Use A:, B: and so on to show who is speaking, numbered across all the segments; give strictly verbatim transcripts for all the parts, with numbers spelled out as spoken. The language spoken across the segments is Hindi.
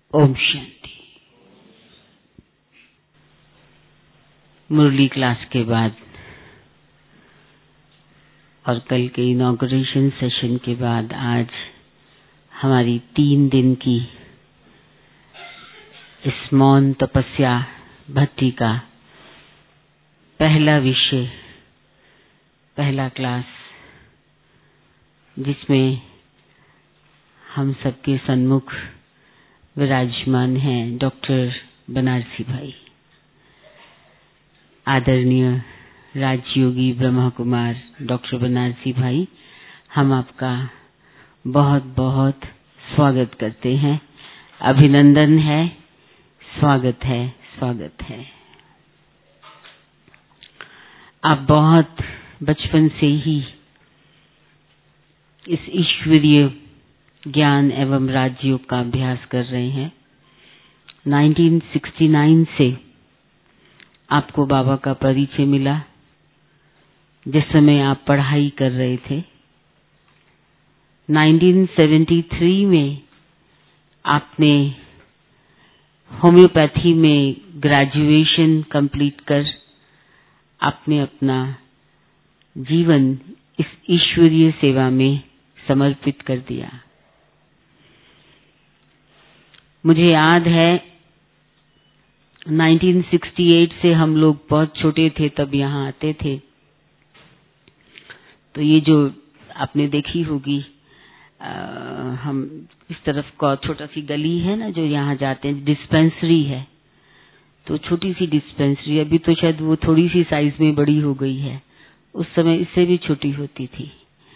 A: ओम शांति। मुरली क्लास के बाद और कल के इनॉग्रेशन सेशन के बाद आज हमारी तीन दिन की इस मौन तपस्या भक्ति का पहला विषय, पहला क्लास, जिसमें हम सबके सन्मुख विराजमान हैं डॉक्टर बनारसी भाई, आदरणीय राजयोगी ब्रह्मा कुमार डॉक्टर बनारसी भाई। हम आपका बहुत बहुत स्वागत करते हैं, अभिनंदन है, स्वागत है, स्वागत है। आप बहुत बचपन से ही इस ईश्वरीय ज्ञान एवं राजयोग का अभ्यास कर रहे हैं। उन्नीस सौ उनहत्तर से आपको बाबा का परिचय मिला, जिस समय आप पढ़ाई कर रहे थे। उन्नीस सौ तिहत्तर में आपने होम्योपैथी में ग्रेजुएशन कंप्लीट कर आपने अपना जीवन इस ईश्वरीय सेवा में समर्पित कर दिया। मुझे याद है उन्नीस सौ अड़सठ से हम लोग बहुत छोटे थे, तब यहाँ आते थे। तो ये जो आपने देखी होगी, आ, हम इस तरफ का छोटा सी गली है ना, जो यहाँ जाते हैं, डिस्पेंसरी है। तो छोटी सी डिस्पेंसरी, अभी तो शायद वो थोड़ी सी साइज में बड़ी हो गई है, उस समय इससे भी छोटी होती थी।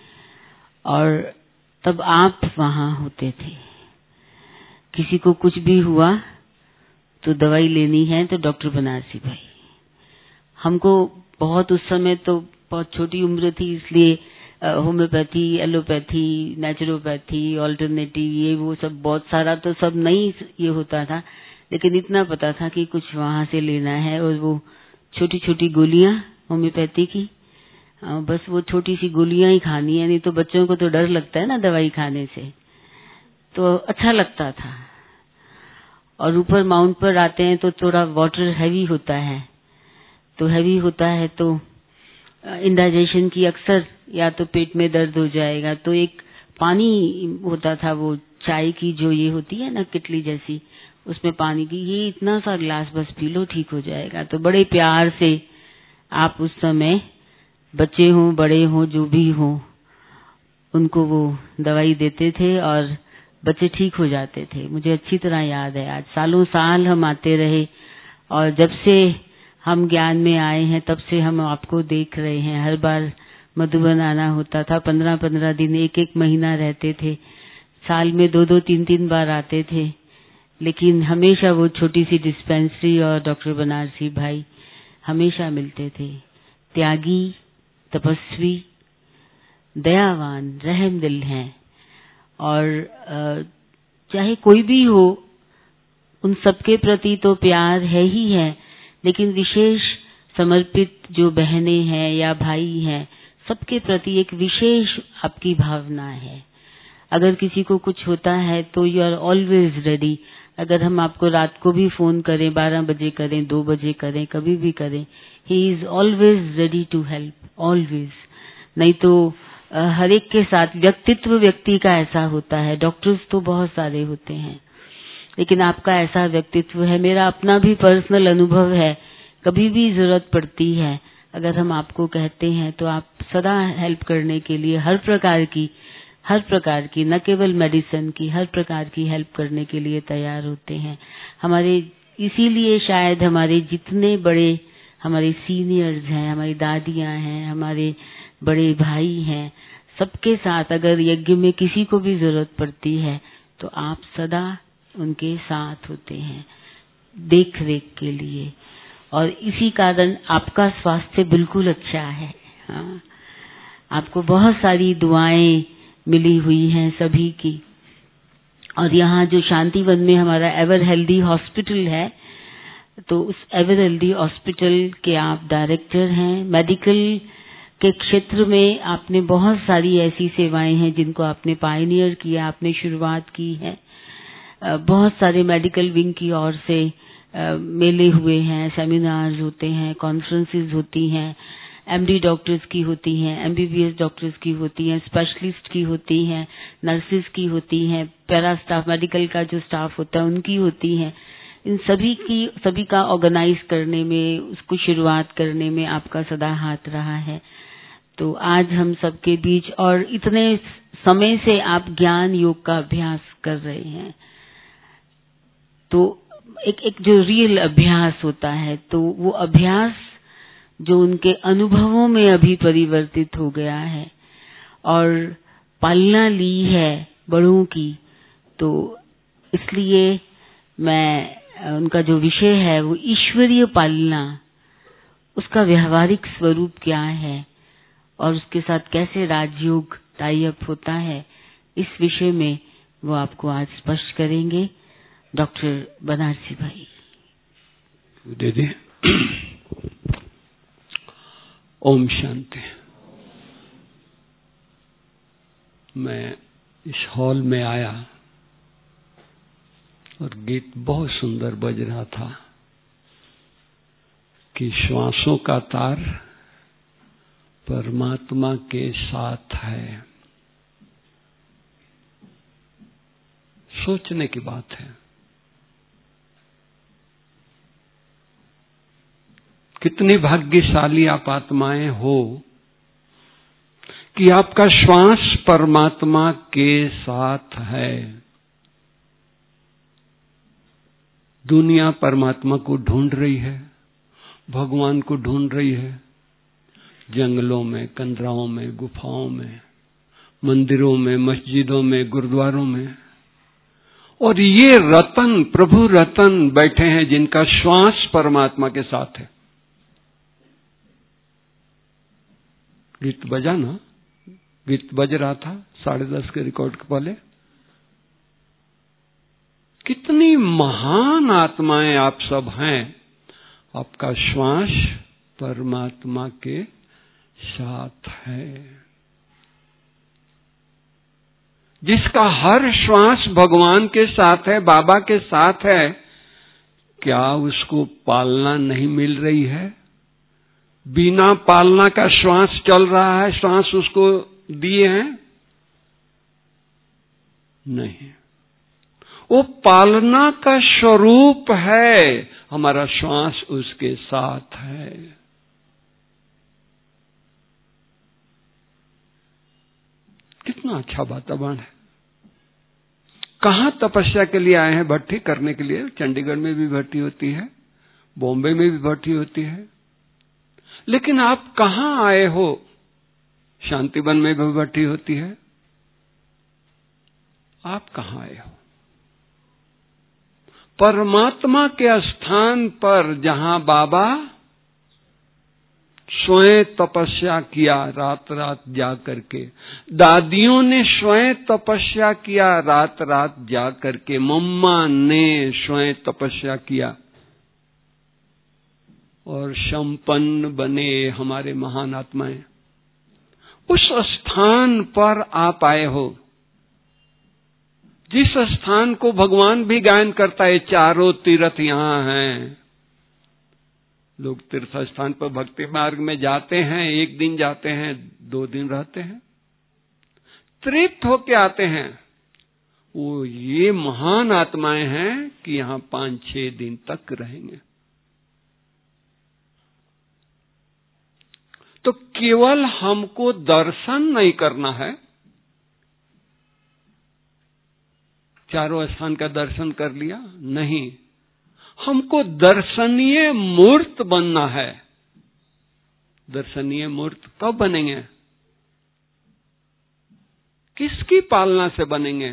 A: और तब आप वहाँ होते थे। किसी को कुछ भी हुआ तो दवाई लेनी है तो डॉक्टर बनारसी भाई। हमको बहुत, उस समय तो बहुत छोटी उम्र थी, इसलिए होम्योपैथी, एलोपैथी, नेचुरोपैथी, ऑल्टरनेटिव, ये वो सब बहुत सारा तो सब नहीं ये होता था, लेकिन इतना पता था कि कुछ वहां से लेना है। और वो छोटी छोटी गोलियां होम्योपैथी की, बस वो छोटी सी गोलियां ही खानी है, नहीं तो बच्चों को तो डर लगता है ना दवाई खाने से, तो अच्छा लगता था। और ऊपर माउंट पर आते हैं तो थोड़ा वाटर हैवी होता है, तो हैवी होता है तो इंडाइजेशन की अक्सर या तो पेट में दर्द हो जाएगा, तो एक पानी होता था, वो चाय की जो ये होती है ना किटली जैसी, उसमें पानी की, ये इतना सा ग्लास बस पी लो, ठीक हो जाएगा। तो बड़े प्यार से आप उस समय बच्चे हों बड़े हों जो भी हों, उनको वो दवाई देते थे और बच्चे ठीक हो जाते थे। मुझे अच्छी तरह याद है। आज सालों साल हम आते रहे और जब से हम ज्ञान में आए हैं तब से हम आपको देख रहे हैं। हर बार मधुबन आना होता था, पंद्रह पंद्रह दिन, एक एक महीना रहते थे, साल में दो दो तीन तीन बार आते थे, लेकिन हमेशा वो छोटी सी डिस्पेंसरी और डॉक्टर बनारसी भाई हमेशा मिलते थे। त्यागी, तपस्वी, दयावान, रहम दिल हैं, और चाहे कोई भी हो उन सबके प्रति तो प्यार है ही है, लेकिन विशेष समर्पित जो बहनें हैं या भाई हैं, सबके प्रति एक विशेष आपकी भावना है। अगर किसी को कुछ होता है तो यू आर ऑलवेज रेडी। अगर हम आपको रात को भी फोन करें, बारह बजे करें, दो बजे करें, कभी भी करें, he is always ready to help, always. नहीं तो हर एक के साथ व्यक्तित्व व्यक्ति का ऐसा होता है, डॉक्टर्स तो बहुत सारे होते हैं, लेकिन आपका ऐसा व्यक्तित्व है। मेरा अपना भी पर्सनल अनुभव है, कभी भी जरूरत पड़ती है, अगर हम आपको कहते हैं तो आप सदा हेल्प करने के लिए हर प्रकार की हर प्रकार की न केवल मेडिसिन की, हर प्रकार की हेल्प करने के लिए तैयार होते हैं। हमारे इसीलिए शायद हमारे जितने बड़े हमारे सीनियर्स हैं, हमारी दादियां हैं, हमारे बड़े भाई हैं, सबके साथ अगर यज्ञ में किसी को भी जरूरत पड़ती है तो आप सदा उनके साथ होते हैं देख रेख के लिए। और इसी कारण आपका स्वास्थ्य बिल्कुल अच्छा है। हाँ, आपको बहुत सारी दुआएं मिली हुई हैं सभी की। और यहाँ जो शांतिवन में हमारा एवर हेल्दी हॉस्पिटल है, तो उस एवर हेल्दी हॉस्पिटल के आप डायरेक्टर हैं। मेडिकल के क्षेत्र में आपने बहुत सारी ऐसी सेवाएं हैं जिनको आपने पायनियर किया, आपने शुरुआत की है। बहुत सारे मेडिकल विंग की ओर से मेले हुए हैं, सेमिनार्स होते हैं, कॉन्फ्रेंसेस होती हैं, एमडी डॉक्टर्स की होती हैं, एमबीबीएस डॉक्टर्स की होती हैं, स्पेशलिस्ट की होती हैं, नर्सेज की होती हैं, पैरा स्टाफ, मेडिकल का जो स्टाफ होता है उनकी होती हैं। इन सभी की सभी का ऑर्गेनाइज करने में, उसको शुरुआत करने में आपका सदा हाथ रहा है। तो आज हम सबके बीच, और इतने समय से आप ज्ञान योग का अभ्यास कर रहे हैं, तो एक एक जो रियल अभ्यास होता है, तो वो अभ्यास जो उनके अनुभवों में अभी परिवर्तित हो गया है और पालना ली है बड़ों की, तो इसलिए मैं उनका जो विषय है वो ईश्वरीय पालना, उसका व्यवहारिक स्वरूप क्या है और उसके साथ कैसे राजयोग टाई अप होता है, इस विषय में वो आपको आज स्पष्ट करेंगे डॉक्टर बनारसी भाई।
B: दीदी, ओम शांति। मैं इस हॉल में आया और गीत बहुत सुंदर बज रहा था कि श्वासों का तार परमात्मा के साथ है। सोचने की बात है, कितनी भाग्यशाली आप आत्माएं हो कि आपका श्वास परमात्मा के साथ है। दुनिया परमात्मा को ढूंढ रही है, भगवान को ढूंढ रही है, जंगलों में, कंदराओं में, गुफाओं में, मंदिरों में, मस्जिदों में, गुरुद्वारों में। और ये रतन, प्रभु रतन बैठे हैं जिनका श्वास परमात्मा के साथ है। गीत बजा ना, गीत बज रहा था साढ़े दस के रिकॉर्ड के पहले। कितनी महान आत्माएं आप सब हैं, आपका श्वास परमात्मा के साथ है। जिसका हर श्वास भगवान के साथ है, बाबा के साथ है, क्या उसको पालना नहीं मिल रही है? बिना पालना का श्वास चल रहा है, श्वास उसको दिए हैं? नहीं, वो पालना का स्वरूप है। हमारा श्वास उसके साथ है। कितना अच्छा वातावरण है। कहां तपस्या के लिए आए हैं? भट्टी करने के लिए। चंडीगढ़ में भी भट्टी होती है, बॉम्बे में भी भट्टी होती है, लेकिन आप कहां आए हो? शांतिवन में भी भट्टी होती है। आप कहां आए हो? परमात्मा के स्थान पर, जहां बाबा स्वयं तपस्या किया रात रात जा करके, दादियों ने स्वयं तपस्या किया रात रात जा करके, मम्मा ने स्वयं तपस्या किया और संपन्न बने हमारे महान आत्माएं। उस स्थान पर आप आए हो, जिस स्थान को भगवान भी गायन करता है, चारों तीर्थ यहां हैं। लोग तीर्थ स्थान पर भक्ति मार्ग में जाते हैं, एक दिन जाते हैं, दो दिन रहते हैं, तृप्त होके आते हैं। वो ये महान आत्माएं हैं कि यहां पांच छह दिन तक रहेंगे। तो केवल हमको दर्शन नहीं करना है, चारों स्थान का दर्शन कर लिया नहीं, हमको दर्शनीय मूर्त बनना है। दर्शनीय मूर्त कब बनेंगे? किसकी पालना से बनेंगे?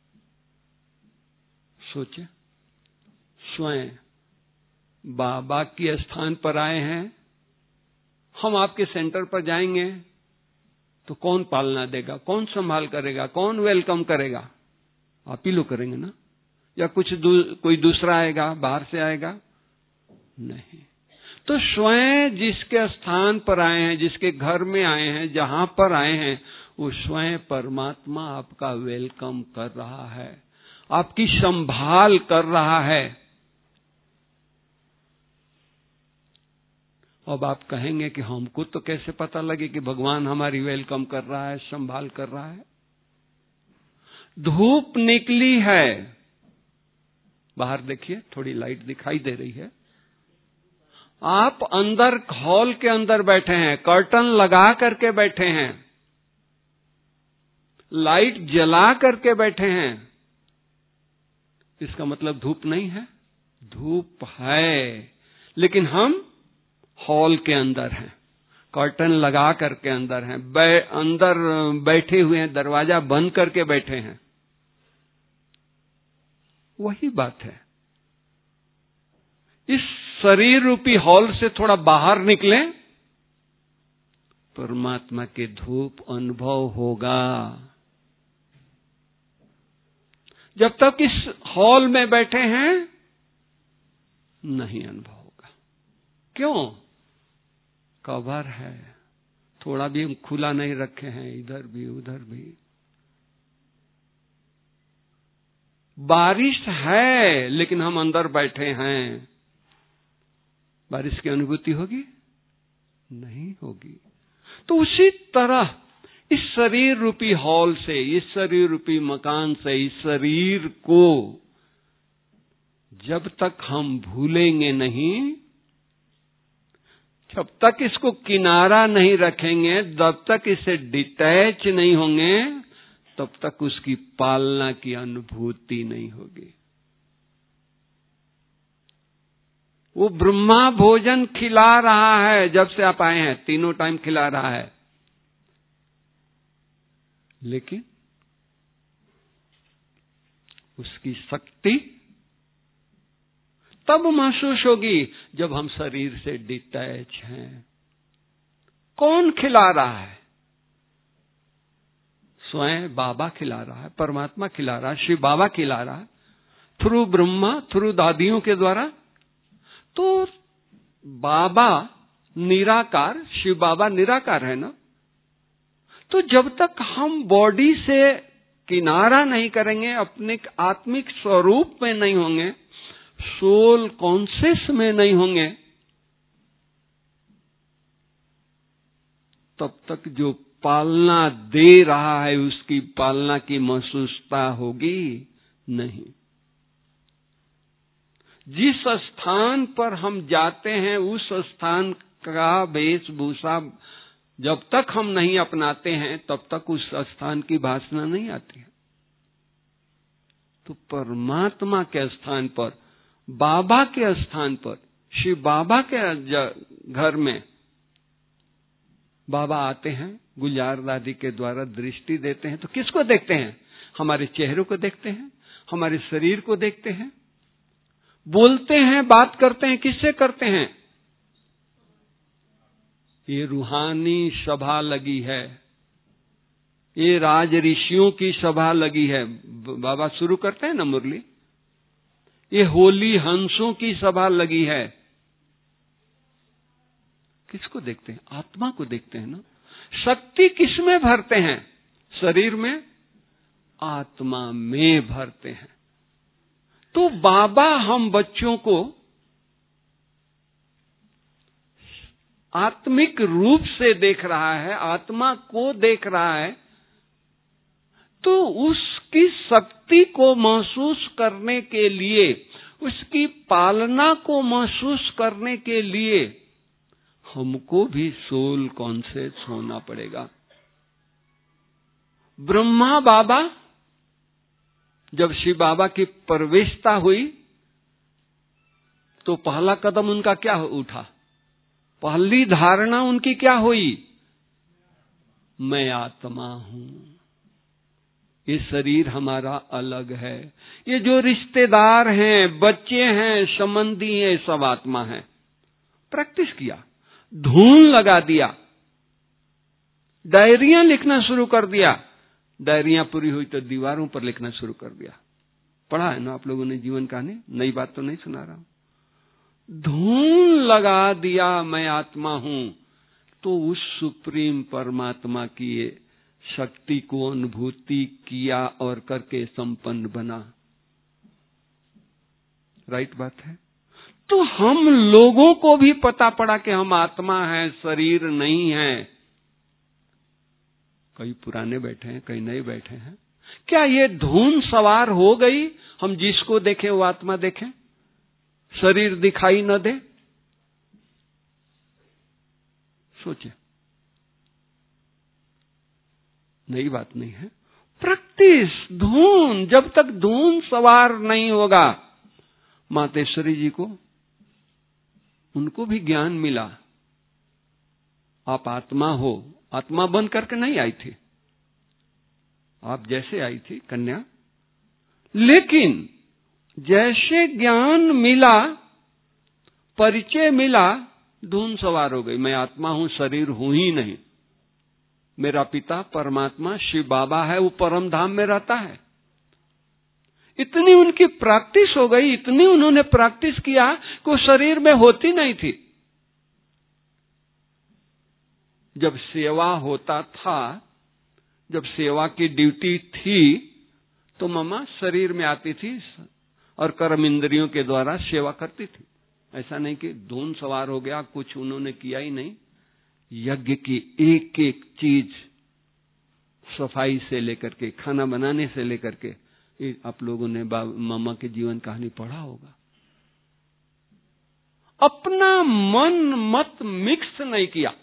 B: सोचे। स्वयं बाबा के स्थान पर आए हैं, हम आपके सेंटर पर जाएंगे तो कौन पालना देगा, कौन संभाल करेगा, कौन वेलकम करेगा? आप ही लोग करेंगे ना, या कुछ दू, कोई दूसरा आएगा, बाहर से आएगा? नहीं। तो स्वयं जिसके स्थान पर आए हैं, जिसके घर में आए हैं, जहां पर आए हैं, वो स्वयं परमात्मा आपका वेलकम कर रहा है। आपकी संभाल कर रहा है। अब आप कहेंगे कि हमको तो कैसे पता लगे कि भगवान हमारी वेलकम कर रहा है, संभाल कर रहा है। धूप निकली है, बाहर देखिए थोड़ी लाइट दिखाई दे रही है। आप अंदर हॉल के अंदर बैठे हैं, कर्टन लगा करके बैठे हैं, लाइट जला करके बैठे हैं, इसका मतलब धूप नहीं है? धूप है, लेकिन हम हॉल के अंदर हैं, कर्टन लगा करके अंदर हैं, बै, अंदर बैठे हुए हैं, दरवाजा बंद करके बैठे हैं। वही बात है। इस शरीर रूपी हॉल से थोड़ा बाहर निकले, परमात्मा के धूप अनुभव होगा। जब तक इस हॉल में बैठे हैं नहीं अनुभव होगा। क्यों? कवर है, थोड़ा भी हम खुला नहीं रखे हैं, इधर भी उधर भी। बारिश है लेकिन हम अंदर बैठे हैं, बारिश की अनुभूति होगी? नहीं होगी। तो उसी तरह इस शरीर रूपी हॉल से, इस शरीर रूपी मकान से, इस शरीर को जब तक हम भूलेंगे नहीं, जब तक इसको किनारा नहीं रखेंगे, जब तक इससे डिटैच नहीं होंगे, तब तक उसकी पालना की अनुभूति नहीं होगी। वो ब्रह्मा भोजन खिला रहा है, जब से आप आए हैं तीनों टाइम खिला रहा है, लेकिन उसकी शक्ति तब महसूस होगी जब हम शरीर से डिटैच हैं। कौन खिला रहा है? स्वयं बाबा खिला रहा है, परमात्मा खिला रहा है, शिव बाबा खिला रहा है, थ्रू ब्रह्मा, थ्रू दादियों के द्वारा। तो बाबा निराकार, शिव बाबा निराकार है ना। तो जब तक हम बॉडी से किनारा नहीं करेंगे, अपने आत्मिक स्वरूप में नहीं होंगे, सोल कॉन्शियस में नहीं होंगे, तब तक जो पालना दे रहा है उसकी पालना की महसूसता होगी नहीं। जिस स्थान पर हम जाते हैं उस स्थान का वेशभूषा जब तक हम नहीं अपनाते हैं तब तक उस स्थान की वासना नहीं आती है। तो परमात्मा के स्थान पर, बाबा के स्थान पर, शिव बाबा के घर में बाबा आते हैं, गुलजार दादी के द्वारा दृष्टि देते हैं। तो किसको देखते हैं? हमारे चेहरों को देखते हैं, हमारे शरीर को देखते हैं, बोलते हैं, बात करते हैं, किससे करते हैं? ये रूहानी सभा लगी है, ये राज ऋषियों की सभा लगी है। बाबा शुरू करते हैं ना मुरली, ये होली हंसों की सभा लगी है। किसको देखते हैं? आत्मा को देखते हैं ना। शक्ति किसमें भरते हैं? शरीर में, आत्मा में भरते हैं। तो बाबा हम बच्चों को आत्मिक रूप से देख रहा है, आत्मा को देख रहा है। तो उसकी शक्ति को महसूस करने के लिए, उसकी पालना को महसूस करने के लिए हमको भी सोल कॉन्शियस होना पड़ेगा। ब्रह्मा बाबा जब शिव बाबा की प्रवेशता हुई तो पहला कदम उनका क्या उठा? पहली धारणा उनकी क्या हुई? मैं आत्मा हूं, ये शरीर हमारा अलग है, ये जो रिश्तेदार हैं, बच्चे हैं, संबंधी हैं, सब आत्मा है। प्रैक्टिस किया, धून लगा दिया, डायरियां लिखना शुरू कर दिया। डायरियां पूरी हुई तो दीवारों पर लिखना शुरू कर दिया। पढ़ा है ना आप लोगों ने जीवन कहानी, नई बात तो नहीं सुना रहा हूं। धून लगा दिया मैं आत्मा हूं, तो उस सुप्रीम परमात्मा की शक्ति को अनुभूति किया और करके संपन्न बना। राइट बात है। तो हम लोगों को भी पता पड़ा कि हम आत्मा हैं, शरीर नहीं है। कई पुराने बैठे हैं, कई नए बैठे हैं। क्या ये धुन सवार हो गई? हम जिसको देखें वो आत्मा देखें, शरीर दिखाई न दे? सोचिए, नई बात नहीं है। प्रैक्टिस, धुन, जब तक धुन सवार नहीं होगा। मातेश्वरी जी को, उनको भी ज्ञान मिला। आप आत्मा हो, आत्मा बन करके नहीं आई थी, आप जैसे आई थी कन्या, लेकिन जैसे ज्ञान मिला, परिचय मिला, धुन सवार हो गई। मैं आत्मा हूं, शरीर हूं ही नहीं। मेरा पिता परमात्मा शिव बाबा है, वो परम धाम में रहता है। इतनी उनकी प्रैक्टिस हो गई, इतनी उन्होंने प्रैक्टिस किया कि वो शरीर में होती नहीं थी। जब सेवा होता था, जब सेवा की ड्यूटी थी, तो मम्मा शरीर में आती थी और कर्म इंद्रियों के द्वारा सेवा करती थी। ऐसा नहीं कि धुन सवार हो गया, कुछ उन्होंने किया ही नहीं। यज्ञ की एक एक चीज, सफाई से लेकर के, खाना बनाने से लेकर के, आप लोगों ने मम्मा के जीवन कहानी पढ़ा होगा। अपना मन मत मिक्स नहीं किया।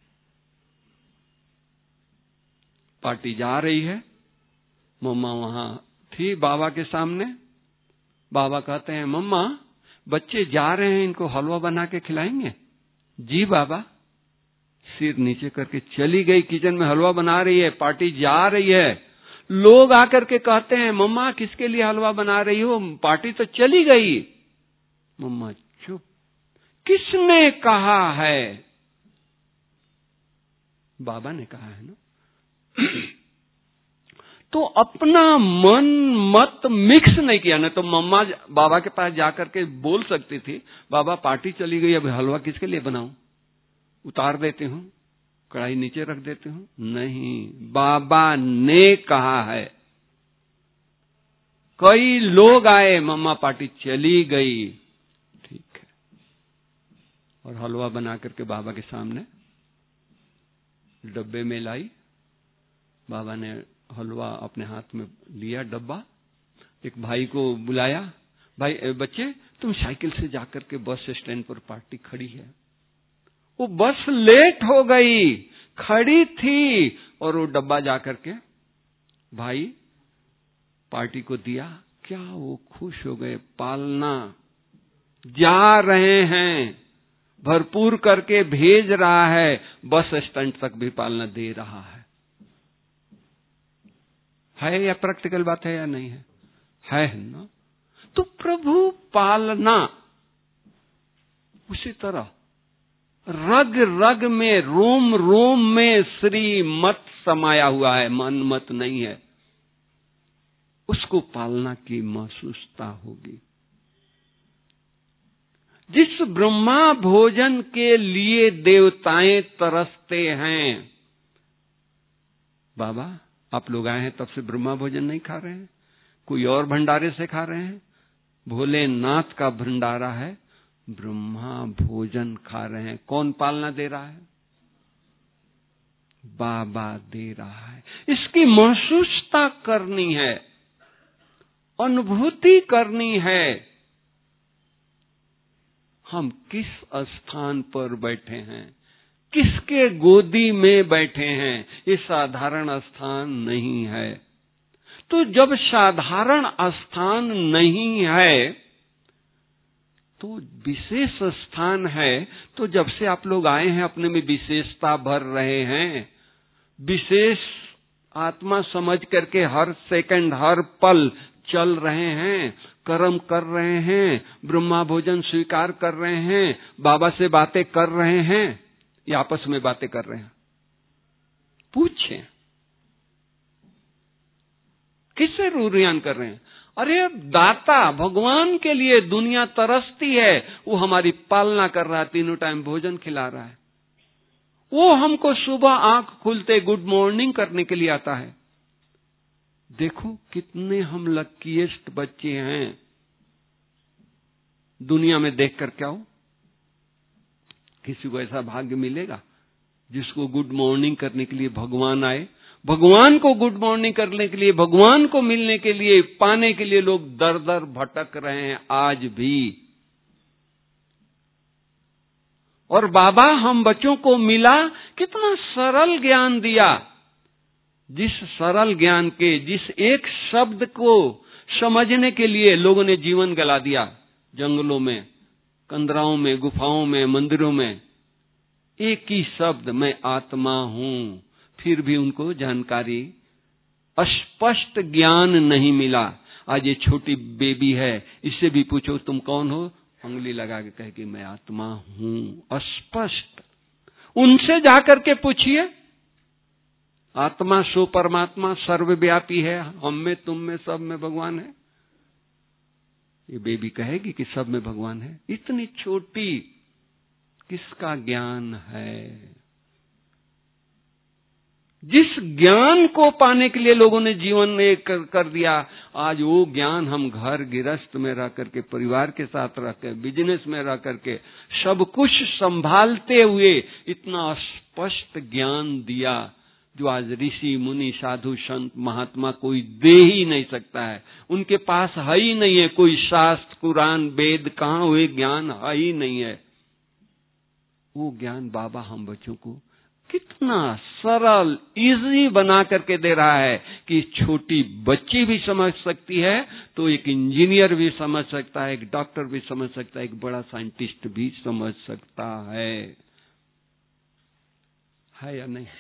B: पार्टी जा रही है, मम्मा वहां थी बाबा के सामने। बाबा कहते हैं, मम्मा बच्चे जा रहे हैं, इनको हलवा बना के खिलाएंगे? जी बाबा। सिर नीचे करके चली गई, किचन में हलवा बना रही है, पार्टी जा रही है। लोग आकर के कहते हैं, मम्मा किसके लिए हलवा बना रही हो, पार्टी तो चली गई। मम्मा चुप। किसने कहा है? बाबा ने कहा है ना। तो अपना मन मत मिक्स नहीं किया। ना तो मम्मा बाबा के पास जाकर के बोल सकती थी, बाबा पार्टी चली गई, अब हलवा किसके लिए बनाऊं, उतार देती हूं, कढ़ाई नीचे रख देती हूं। नहीं, बाबा ने कहा है। कई लोग आए, मम्मा पार्टी चली गई, ठीक है। और हलवा बना करके बाबा के सामने डब्बे में लाई। बाबा ने हलवा अपने हाथ में लिया, डब्बा। एक भाई को बुलाया, भाई बच्चे तुम साइकिल से जाकर के बस स्टैंड पर, पार्टी खड़ी है। वो बस लेट हो गई, खड़ी थी, और वो डब्बा जाकर के भाई पार्टी को दिया। क्या वो खुश हो गए। पालना जा रहे हैं, भरपूर करके भेज रहा है, बस स्टैंड तक भी पालना दे रहा है। है या प्रैक्टिकल बात है या नहीं है? है ना। तो प्रभु पालना उसी तरह रग रग में, रोम रोम में श्री मत समाया हुआ है, मन मत नहीं है। उसको पालना की महसूसता होगी। जिस ब्रह्मा भोजन के लिए देवताएं तरसते हैं, बाबा आप लोग आए हैं तब से ब्रह्मा भोजन नहीं खा रहे हैं, कोई और भंडारे से खा रहे हैं। भोलेनाथ का भंडारा है, ब्रह्मा भोजन खा रहे हैं। कौन पालना दे रहा है? बाबा दे रहा है। इसकी महसूसता करनी है, अनुभूति करनी है। हम किस स्थान पर बैठे हैं, किसके गोदी में बैठे हैं? ये साधारण स्थान नहीं है। तो जब साधारण स्थान नहीं है तो विशेष स्थान है। तो जब से आप लोग आए हैं अपने में विशेषता भर रहे हैं, विशेष आत्मा समझ करके हर सेकंड हर पल चल रहे हैं, कर्म कर रहे हैं, ब्रह्मा भोजन स्वीकार कर रहे हैं, बाबा से बातें कर रहे हैं या आपस में बातें कर रहे हैं? पूछें, किससे रूरियान कर रहे हैं? अरे दाता भगवान के लिए दुनिया तरसती है, वो हमारी पालना कर रहा है, तीनों टाइम भोजन खिला रहा है। वो हमको सुबह आंख खुलते गुड मॉर्निंग करने के लिए आता है। देखो कितने हम लकीएस्ट बच्चे हैं। दुनिया में देख कर क्या हो? किसी को ऐसा भाग्य मिलेगा जिसको गुड मॉर्निंग करने के लिए भगवान आए? भगवान को गुड मॉर्निंग करने के लिए, भगवान को मिलने के लिए, पाने के लिए लोग दर दर भटक रहे हैं आज भी। और बाबा हम बच्चों को मिला, कितना सरल ज्ञान दिया। जिस सरल ज्ञान के, जिस एक शब्द को समझने के लिए लोगों ने जीवन गला दिया, जंगलों में, कंदराओं में, गुफाओं में, मंदिरों में, एक ही शब्द, मैं आत्मा हूं, फिर भी उनको जानकारी, स्पष्ट ज्ञान नहीं मिला। आज ये छोटी बेबी है, इससे भी पूछो तुम कौन हो, उंगली लगा के कहे कि मैं आत्मा हूं, स्पष्ट। उनसे जाकर के पूछिए, आत्मा सो परमात्मा सर्वव्यापी है, हम में, तुम में, सब में भगवान है। ये बेबी कहेगी कि सब में भगवान है। इतनी छोटी, किसका ज्ञान है? जिस ज्ञान को पाने के लिए लोगों ने जीवन में कर, कर दिया, आज वो ज्ञान हम घर गृहस्थ में रह करके, परिवार के साथ रह कर, बिजनेस में रह करके, सब कुछ संभालते हुए इतना स्पष्ट ज्ञान दिया जो आज ऋषि मुनि साधु संत महात्मा कोई दे ही नहीं सकता है। उनके पास है ही नहीं है कोई शास्त्र कुरान वेद, कहां हुए ज्ञान है ही नहीं है। वो ज्ञान बाबा हम बच्चों को कितना सरल, इजी बना करके दे रहा है कि छोटी बच्ची भी समझ सकती है, तो एक इंजीनियर भी समझ सकता है, एक डॉक्टर भी समझ सकता है, एक बड़ा साइंटिस्ट भी समझ सकता है। है या नहीं?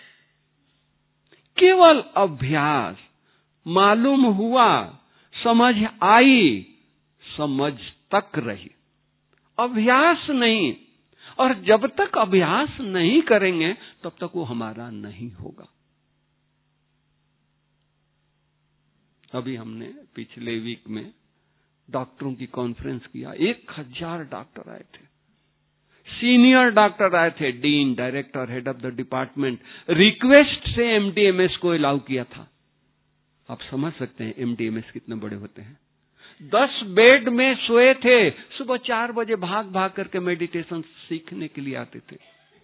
B: केवल अभ्यास, मालूम हुआ, समझ आई, समझ तक रही, अभ्यास नहीं। और जब तक अभ्यास नहीं करेंगे तब तक वो हमारा नहीं होगा। अभी हमने पिछले वीक में डॉक्टरों की कॉन्फ्रेंस किया, एक हजार डॉक्टर आए थे, सीनियर डॉक्टर आए थे, dean, director, head of the department, request से एमडीएमएस को अलाउ किया था। आप समझ सकते हैं एमडीएमएस कितने बड़े होते हैं। दस बेड में सोए थे, सुबह चार बजे भाग भाग करके मेडिटेशन सीखने के लिए आते थे,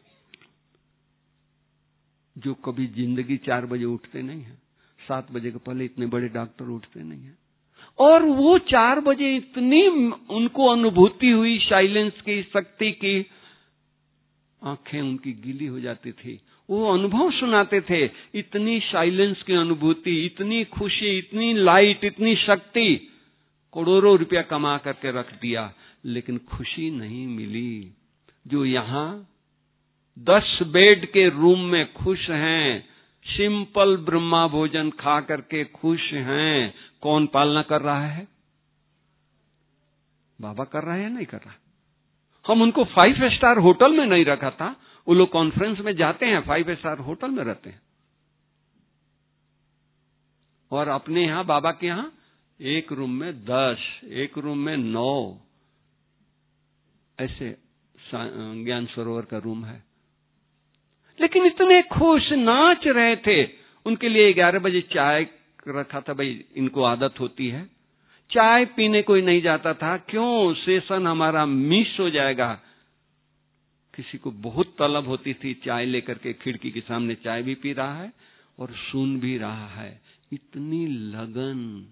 B: जो कभी जिंदगी चार बजे उठते नहीं है। सात बजे के पहले इतने बड़े डॉक्टर उठते नहीं है। और वो चार बजे इतनी उनको अनुभूति हुई साइलेंस की, शक्ति की, आंखें उनकी गीली हो जाती थी। वो अनुभव सुनाते थे, इतनी साइलेंस की अनुभूति, इतनी खुशी, इतनी लाइट, इतनी शक्ति। करोड़ों रुपया कमा करके रख दिया, लेकिन खुशी नहीं मिली। जो यहां दस बेड के रूम में खुश हैं, सिंपल ब्रह्मा भोजन खा करके खुश हैं, कौन पालना कर रहा है? बाबा कर रहा है या नहीं कर रहा? हम उनको फाइव स्टार होटल में नहीं रखा था, वो लोग कॉन्फ्रेंस में जाते हैं, फाइव स्टार होटल में रहते हैं। और अपने यहां, बाबा के यहां एक रूम में दस, एक रूम में नौ, ऐसे ज्ञान सरोवर का रूम है। लेकिन इतने खुश, नाच रहे थे। उनके लिए ग्यारह बजे चाय रखा था, भाई इनको आदत होती है, चाय पीने कोई नहीं जाता था। क्यों? सेशन हमारा मिस हो जाएगा। किसी को बहुत तलब होती थी, चाय लेकर के खिड़की के सामने चाय भी पी रहा है और सुन भी रहा है। इतनी लगन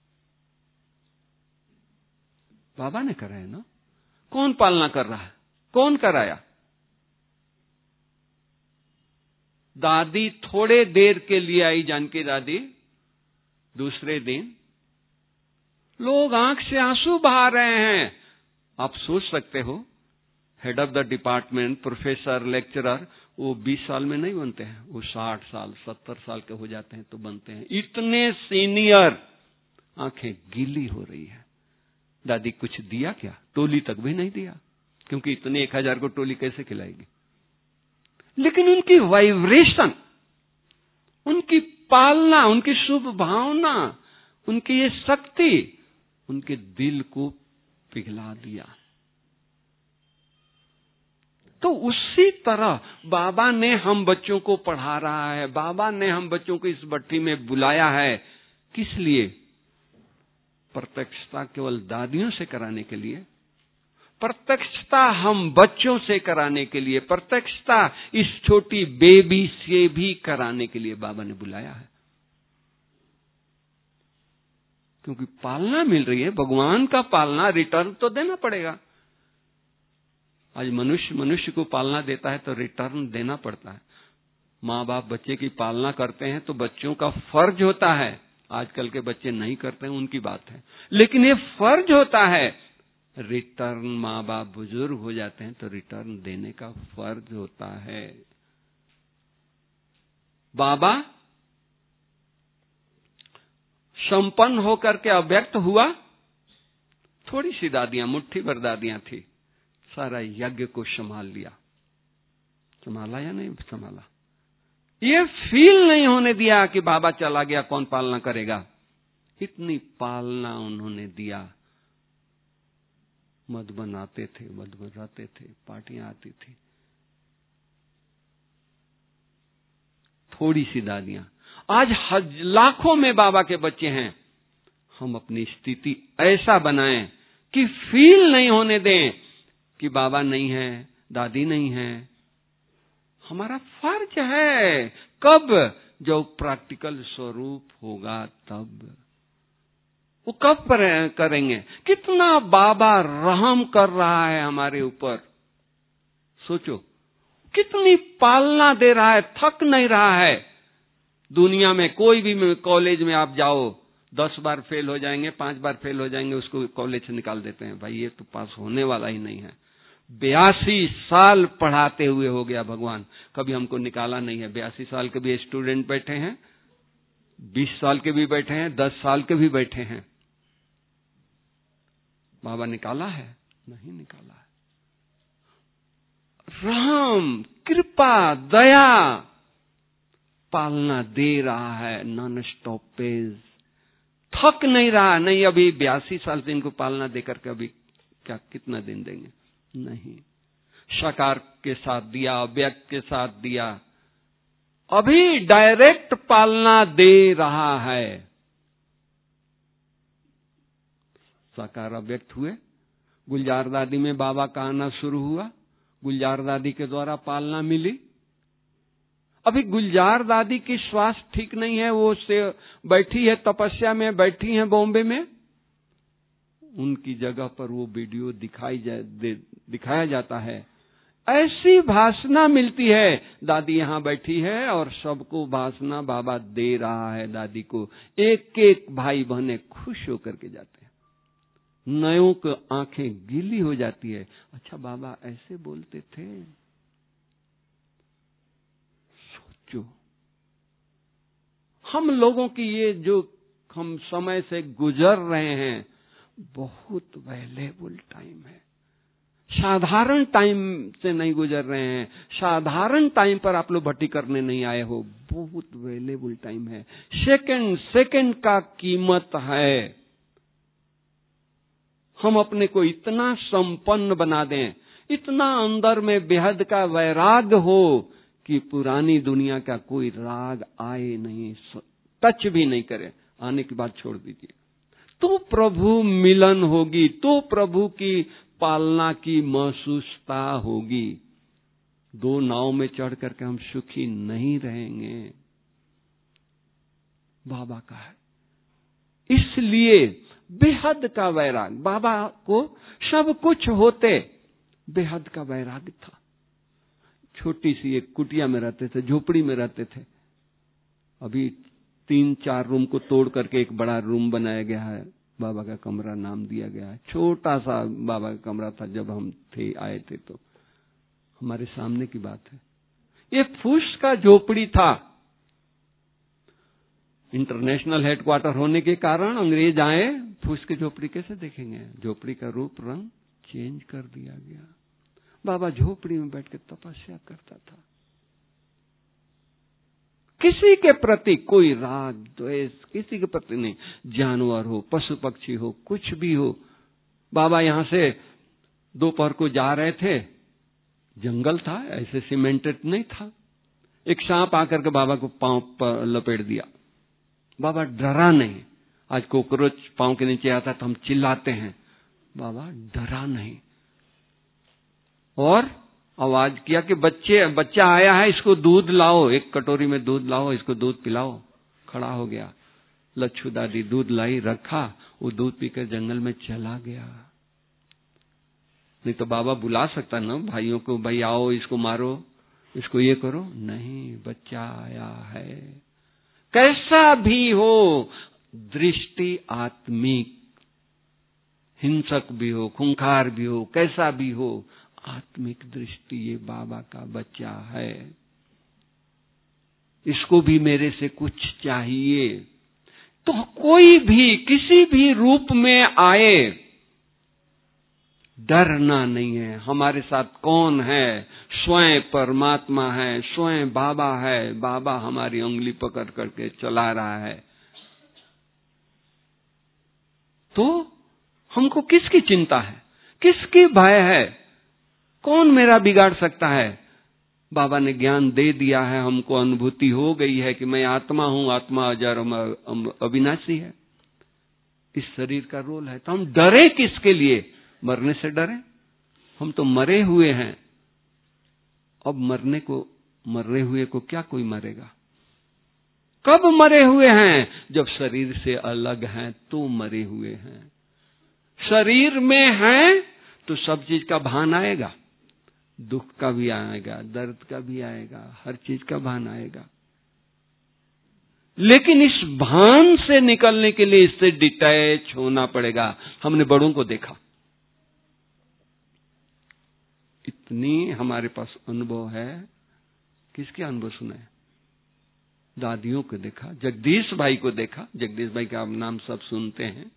B: बाबा ने करा है ना। कौन पालना कर रहा है? कौन कराया? दादी थोड़े देर के लिए आई, जानकी दादी। दूसरे दिन लोग आंख से आंसू बहा रहे हैं। आप सोच सकते हो, head of the department, professor, lecturer, वो बीस साल में नहीं बनते हैं, वो साठ साल, सत्तर साल के हो जाते हैं तो बनते हैं। इतने सीनियर, आंखें गीली हो रही है। दादी कुछ दिया क्या? टोली तक भी नहीं दिया, क्योंकि इतने एक हजार को टोली कैसे खिलाएगी। लेकिन उनकी वाइब्रेशन, उनकी पालना, उनकी शुभ भावना, उनकी ये शक्ति उनके दिल को पिघला दिया। तो उसी तरह बाबा ने हम बच्चों को पढ़ा रहा है, बाबा ने हम बच्चों को इस भट्टी में बुलाया है। किस लिए? प्रत्यक्षता केवल दादियों से कराने के लिए? प्रत्यक्षता हम बच्चों से कराने के लिए, प्रत्यक्षता इस छोटी बेबी से भी कराने के लिए बाबा ने बुलाया है। क्योंकि पालना मिल रही है, भगवान का पालना, रिटर्न तो देना पड़ेगा। आज मनुष्य मनुष्य को पालना देता है तो रिटर्न देना पड़ता है। माँ बाप बच्चे की पालना करते हैं तो बच्चों का फर्ज होता है। आजकल के बच्चे नहीं करते हैं, उनकी बात है, लेकिन ये फर्ज होता है। रिटर्न, माँ बाप बुजुर्ग हो जाते हैं तो रिटर्न देने का फर्ज होता है। बाबा संपन्न होकर के अव्यक्त हुआ, थोड़ी सी दादियां, मुट्ठी भर दादियां थी, सारा यज्ञ को संभाल लिया। संभाला या नहीं संभाला? ये फील नहीं होने दिया कि बाबा चला गया, कौन पालना करेगा। इतनी पालना उन्होंने दिया। मद बनाते थे, मद बनाते थे, पार्टियां आती थी। थोड़ी सी दादियां, आज हज लाखों में बाबा के बच्चे हैं। हम अपनी स्थिति ऐसा बनाएं कि फील नहीं होने दें कि बाबा नहीं है, दादी नहीं है। हमारा फर्ज है। कब? जब प्रैक्टिकल स्वरूप होगा तब। वो कब करेंगे? कितना बाबा रहम कर रहा है हमारे ऊपर। सोचो, कितनी पालना दे रहा है, थक नहीं रहा है। दुनिया में कोई भी कॉलेज में आप जाओ, दस बार फेल हो जाएंगे, पांच बार फेल हो जाएंगे, उसको कॉलेज से निकाल देते हैं। भाई ये तो पास होने वाला ही नहीं है। बयासी साल पढ़ाते हुए हो गया भगवान, कभी हमको निकाला नहीं है। बयासी साल के भी स्टूडेंट बैठे हैं, बीस साल के भी बैठे हैं, दस साल के भी बैठे हैं। बाबा निकाला है? नहीं निकाला है। राम, कृपा, दया, पालना दे रहा है नॉन स्टॉपेज। थक नहीं रहा। नहीं, अभी बयासी साल से इनको पालना देकर के अभी क्या कितना दिन देंगे? नहीं। साकार के साथ दिया, अव्यक्त के साथ दिया, अभी डायरेक्ट पालना दे रहा है। साकार अव्यक्त हुए, गुलजार दादी में बाबा का आना शुरू हुआ, गुलजार दादी के द्वारा पालना मिली। अभी गुलजार दादी की स्वास्थ्य ठीक नहीं है, वो से बैठी है तपस्या में, बैठी है बॉम्बे में। उनकी जगह पर वो वीडियो दिखाई जा, दिखाया जाता है। ऐसी भाषणा मिलती है, दादी यहां बैठी है और सबको भाषणा बाबा दे रहा है दादी को। एक एक भाई बहनें खुश होकर के जाते हैं, नयों को आंखें गीली हो जाती है। अच्छा, बाबा ऐसे बोलते थे। सोचो, हम लोगों की ये जो हम समय से गुजर रहे हैं, बहुत वैल्यूएबल टाइम है। साधारण टाइम से नहीं गुजर रहे हैं। साधारण टाइम पर आप लोग भट्टी करने नहीं आए हो। बहुत वैल्यूएबल टाइम है। सेकंड सेकंड का कीमत है। हम अपने को इतना संपन्न बना दें, इतना अंदर में बेहद का वैराग हो कि पुरानी दुनिया का कोई राग आए नहीं, टच भी नहीं करे। आने की बात छोड़ दीजिए। तो प्रभु मिलन होगी, तो प्रभु की पालना की महसूसता होगी। दो नाव में चढ़ करके हम सुखी नहीं रहेंगे। बाबा का है, इसलिए बेहद का वैराग। बाबा को सब कुछ होते, बेहद का वैराग था। छोटी सी एक कुटिया में रहते थे, झोपड़ी में रहते थे। अभी तीन चार रूम को तोड़ करके एक बड़ा रूम बनाया गया है, बाबा का कमरा नाम दिया गया है। छोटा सा बाबा का कमरा था जब हम थे आए थे, तो हमारे सामने की बात है। ये फूस का झोपड़ी था। इंटरनेशनल हेडक्वार्टर होने के कारण अंग्रेज आए, फूस की झोपड़ी कैसे देखेंगे? झोपड़ी का रूप रंग चेंज कर दिया गया। बाबा झोपड़ी में बैठ के तपस्या करता था। किसी के प्रति कोई राग द्वेष किसी के प्रति नहीं। जानवर हो, पशु पक्षी हो, कुछ भी हो। बाबा यहां से दोपहर को जा रहे थे, जंगल था, ऐसे सीमेंटेड नहीं था। एक सांप आकर के बाबा को पांव पर लपेट दिया। बाबा डरा नहीं। आज कॉकरोच पांव के नीचे आता तो हम चिल्लाते हैं, बाबा डरा नहीं। और आवाज किया कि बच्चे बच्चा आया है, इसको दूध लाओ, एक कटोरी में दूध लाओ, इसको दूध पिलाओ। खड़ा हो गया, लच्छू दादी दूध लाई, रखा, वो दूध पीकर जंगल में चला गया। नहीं तो बाबा बुला सकता ना भाइयों को, भाई आओ, इसको मारो, इसको ये करो। नहीं, बच्चा आया है। कैसा भी हो, दृष्टि आत्मिक, हिंसक भी हो, खूंखार भी हो, कैसा भी हो, आत्मिक दृष्टि, ये बाबा का बच्चा है, इसको भी मेरे से कुछ चाहिए। तो कोई भी किसी भी रूप में आए, डरना नहीं है। हमारे साथ कौन है? स्वयं परमात्मा है, स्वयं बाबा है। बाबा हमारी उंगली पकड़ करके चला रहा है। तो हमको किसकी चिंता है, किसकी भय है? कौन मेरा बिगाड़ सकता है? बाबा ने ज्ञान दे दिया है, हमको अनुभूति हो गई है कि मैं आत्मा हूं, आत्मा अजर अविनाशी है। इस शरीर का रोल है, तो हम डरे किसके लिए? मरने से डरे? हम तो मरे हुए हैं। अब मरने को, मरे हुए को क्या कोई मरेगा? कब मरे हुए हैं? जब शरीर से अलग हैं तो मरे हुए हैं। शरीर में हैं तो सब चीज का भान आएगा, दुख का भी आएगा, दर्द का भी आएगा, हर चीज का भान आएगा। लेकिन इस भान से निकलने के लिए इससे डिटैच होना पड़ेगा। हमने बड़ों को देखा, इतनी हमारे पास अनुभव है। किसके अनुभव सुने? दादियों को देखा, जगदीश भाई को देखा। जगदीश भाई का आप नाम सब सुनते हैं।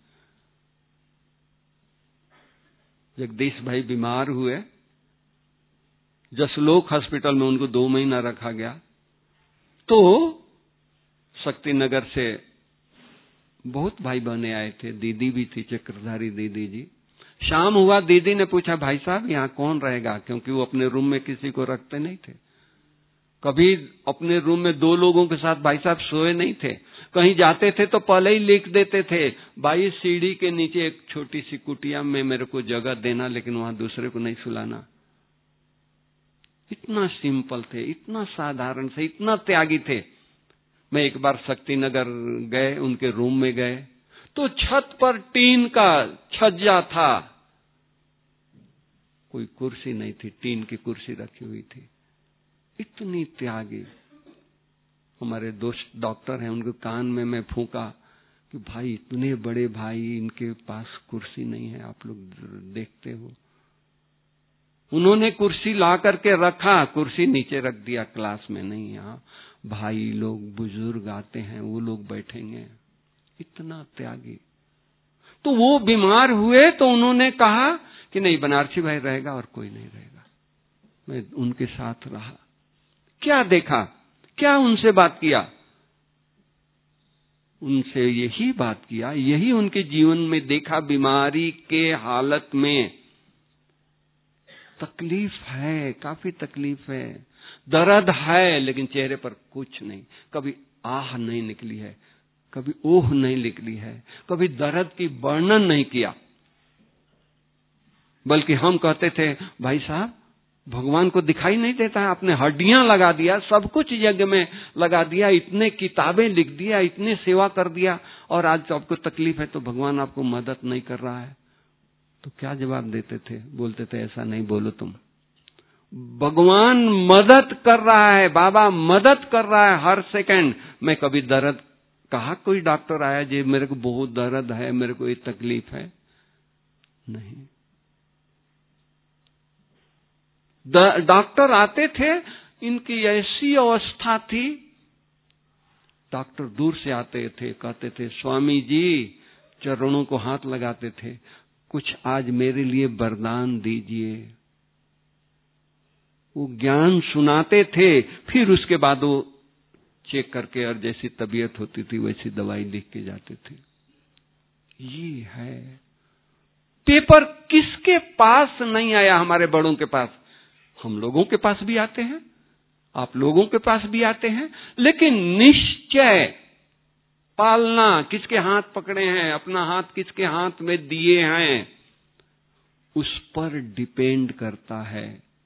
B: जगदीश भाई बीमार हुए, जसलोक हॉस्पिटल में उनको दो महीना रखा गया। तो शक्ति नगर से बहुत भाई बहने आए थे, दीदी भी थी, चक्रधारी दीदी जी। शाम हुआ, दीदी ने पूछा, भाई साहब यहाँ कौन रहेगा? क्योंकि वो अपने रूम में किसी को रखते नहीं थे। कभी अपने रूम में दो लोगों के साथ भाई साहब सोए नहीं थे। कहीं जाते थे तो पहले ही लिख देते थे, भाई सीढ़ी के नीचे एक छोटी सी कुटिया में मेरे को जगह देना, लेकिन वहां दूसरे को नहीं सुलाना। इतना सिंपल थे, इतना साधारण से, इतना त्यागी थे। मैं एक बार शक्ति नगर गए, उनके रूम में गए तो छत पर टीन का छज्जा था, कोई कुर्सी नहीं थी, टीन की कुर्सी रखी हुई थी। इतनी त्यागी। हमारे दोस्त डॉक्टर हैं, उनके कान में मैं फूंका कि भाई इतने बड़े भाई, इनके पास कुर्सी नहीं है, आप लोग देखते हो। उन्होंने कुर्सी ला करके रखा, कुर्सी नीचे रख दिया, क्लास में नहीं, यहाँ भाई लोग बुजुर्ग आते हैं, वो लोग बैठेंगे। इतना त्यागी। तो वो बीमार हुए तो उन्होंने कहा कि नहीं, बनारसी भाई रहेगा और कोई नहीं रहेगा। मैं उनके साथ रहा। क्या देखा, क्या उनसे बात किया? उनसे यही बात किया, यही उनके जीवन में देखा। बीमारी के हालत में तकलीफ है, काफी तकलीफ है, दर्द है, लेकिन चेहरे पर कुछ नहीं। कभी आह नहीं निकली है, कभी ओह नहीं निकली है, कभी दर्द की वर्णन नहीं किया। बल्कि हम कहते थे, भाई साहब भगवान को दिखाई नहीं देता है, आपने हड्डियां लगा दिया, सब कुछ यज्ञ में लगा दिया, इतने किताबें लिख दिया, इतने सेवा कर दिया, और आज तो आपको तकलीफ है तो भगवान आपको मदद नहीं कर रहा है। तो क्या जवाब देते थे? बोलते थे, ऐसा नहीं बोलो तुम, भगवान मदद कर रहा है, बाबा मदद कर रहा है हर सेकंड। मैं कभी दर्द कहा, कोई डॉक्टर आया जी मेरे को बहुत दर्द है, मेरे को ये तकलीफ है? नहीं। डॉक्टर आते थे, इनकी ऐसी अवस्था थी, डॉक्टर दूर से आते थे, कहते थे स्वामी जी, चरणों को हाथ लगाते थे, कुछ आज मेरे लिए वरदान दीजिए। वो ज्ञान सुनाते थे, फिर उसके बाद वो चेक करके और जैसी तबीयत होती थी वैसी दवाई लिख के जाते थे। ये है पेपर। किसके पास नहीं आया? हमारे बड़ों के पास। हम लोगों के पास भी आते हैं, आप लोगों के पास भी आते हैं, लेकिन निश्चय पालना, किसके हाथ पकड़े हैं, अपना हाथ किसके हाथ में दिए हैं, उस पर डिपेंड करता है।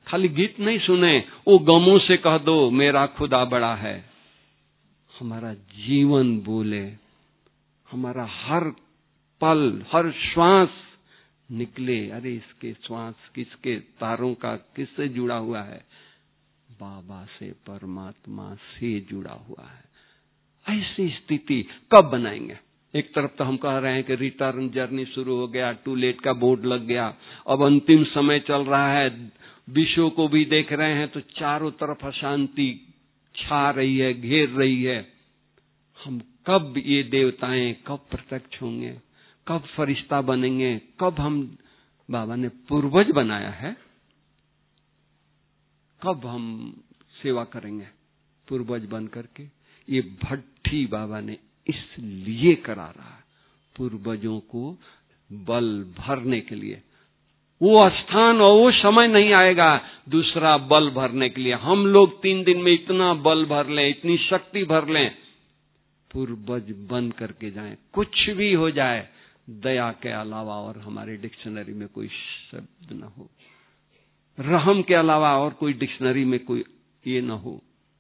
B: खाली गीत नहीं सुने, वो गमों से कह दो मेरा खुदा बड़ा है। हमारा जीवन बोले, हमारा हर पल, हर श्वास निकले, अरे इसके श्वास किसके तारों का किससे जुड़ा हुआ है? बाबा से, परमात्मा से जुड़ा हुआ है। ऐसी स्थिति कब बनाएंगे? एक तरफ तो हम कह रहे हैं कि रिटर्न जर्नी शुरू हो गया, टू लेट का बोर्ड लग गया, अब अंतिम समय चल रहा है, विश्व को भी देख रहे हैं तो चारों तरफ अशांति छा रही है, घेर रही है। हम कब ये देवताएं कब प्रत्यक्ष होंगे? कब फरिश्ता बनेंगे? कब हम, बाबा ने पूर्वज बनाया है, कब हम सेवा करेंगे पूर्वज बन करके? ये भट्ठी बाबा ने इसलिए करा रहा है, पूर्वजों को बल भरने के लिए। वो स्थान और वो समय नहीं आएगा दूसरा बल भरने के लिए। हम लोग तीन दिन में इतना बल भर लें, इतनी शक्ति भर लें, पूर्वज बन करके जाएं। कुछ भी हो जाए, दया के अलावा और हमारे डिक्शनरी में कोई शब्द न हो, रहम के अलावा और कोई डिक्शनरी में कोई ये न हो।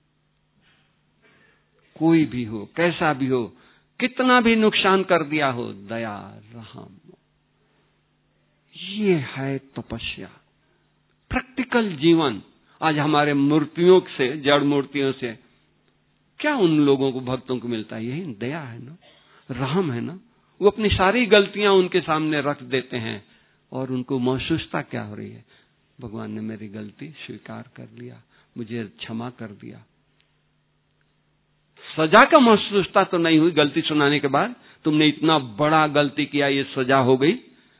B: कोई भी हो, कैसा भी हो, कितना भी नुकसान कर दिया हो, दया रहम, ये है तपस्या, प्रैक्टिकल जीवन। आज हमारे मूर्तियों से, जड़ मूर्तियों से क्या उन लोगों को, भक्तों को मिलता है? यही दया है ना, रहम है ना। वो अपनी सारी गलतियां उनके सामने रख देते हैं और उनको महसूसता क्या हो रही है? भगवान ने मेरी गलती स्वीकार कर लिया, मुझे क्षमा कर दिया। सजा का महसूसता तो नहीं हुई गलती सुनाने के बाद, तुमने इतना बड़ा गलती किया, ये सजा हो गई।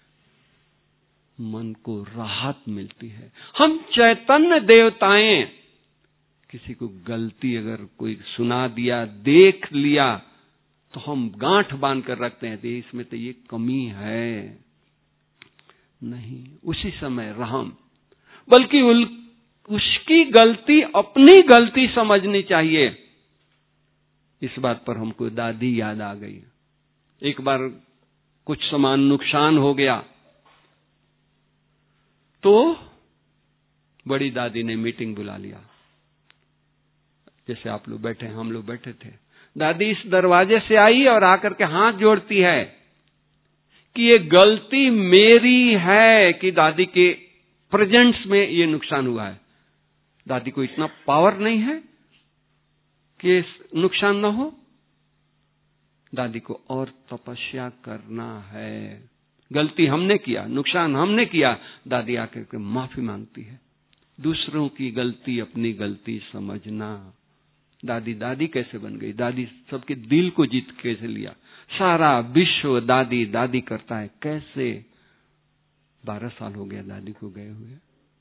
B: मन को राहत मिलती है। हम चैतन्य देवताएं, किसी को गलती अगर कोई सुना दिया, देख लिया, तो हम गांठ बांध कर रखते हैं, इसमें तो ये कमी है। नहीं, उसी समय रहम, बल्कि उसकी गलती अपनी गलती समझनी चाहिए। इस बात पर हमको दादी याद आ गई। एक बार कुछ सामान नुकसान हो गया तो बड़ी दादी ने मीटिंग बुला लिया। जैसे आप लोग बैठे, हम लोग बैठे थे। दादी इस दरवाजे से आई और आकर के हाथ जोड़ती है कि ये गलती मेरी है कि दादी के प्रेजेंस में ये नुकसान हुआ है। दादी को इतना पावर नहीं है कि नुकसान ना हो। दादी को और तपस्या करना है। गलती हमने किया, नुकसान हमने किया, दादी आकर के माफी मांगती है। दूसरों की गलती अपनी गलती समझना। दादी दादी कैसे बन गई? दादी सबके दिल को जीत कैसे लिया? सारा विश्व दादी दादी करता है। कैसे? बारह साल हो गया दादी को गए हुए।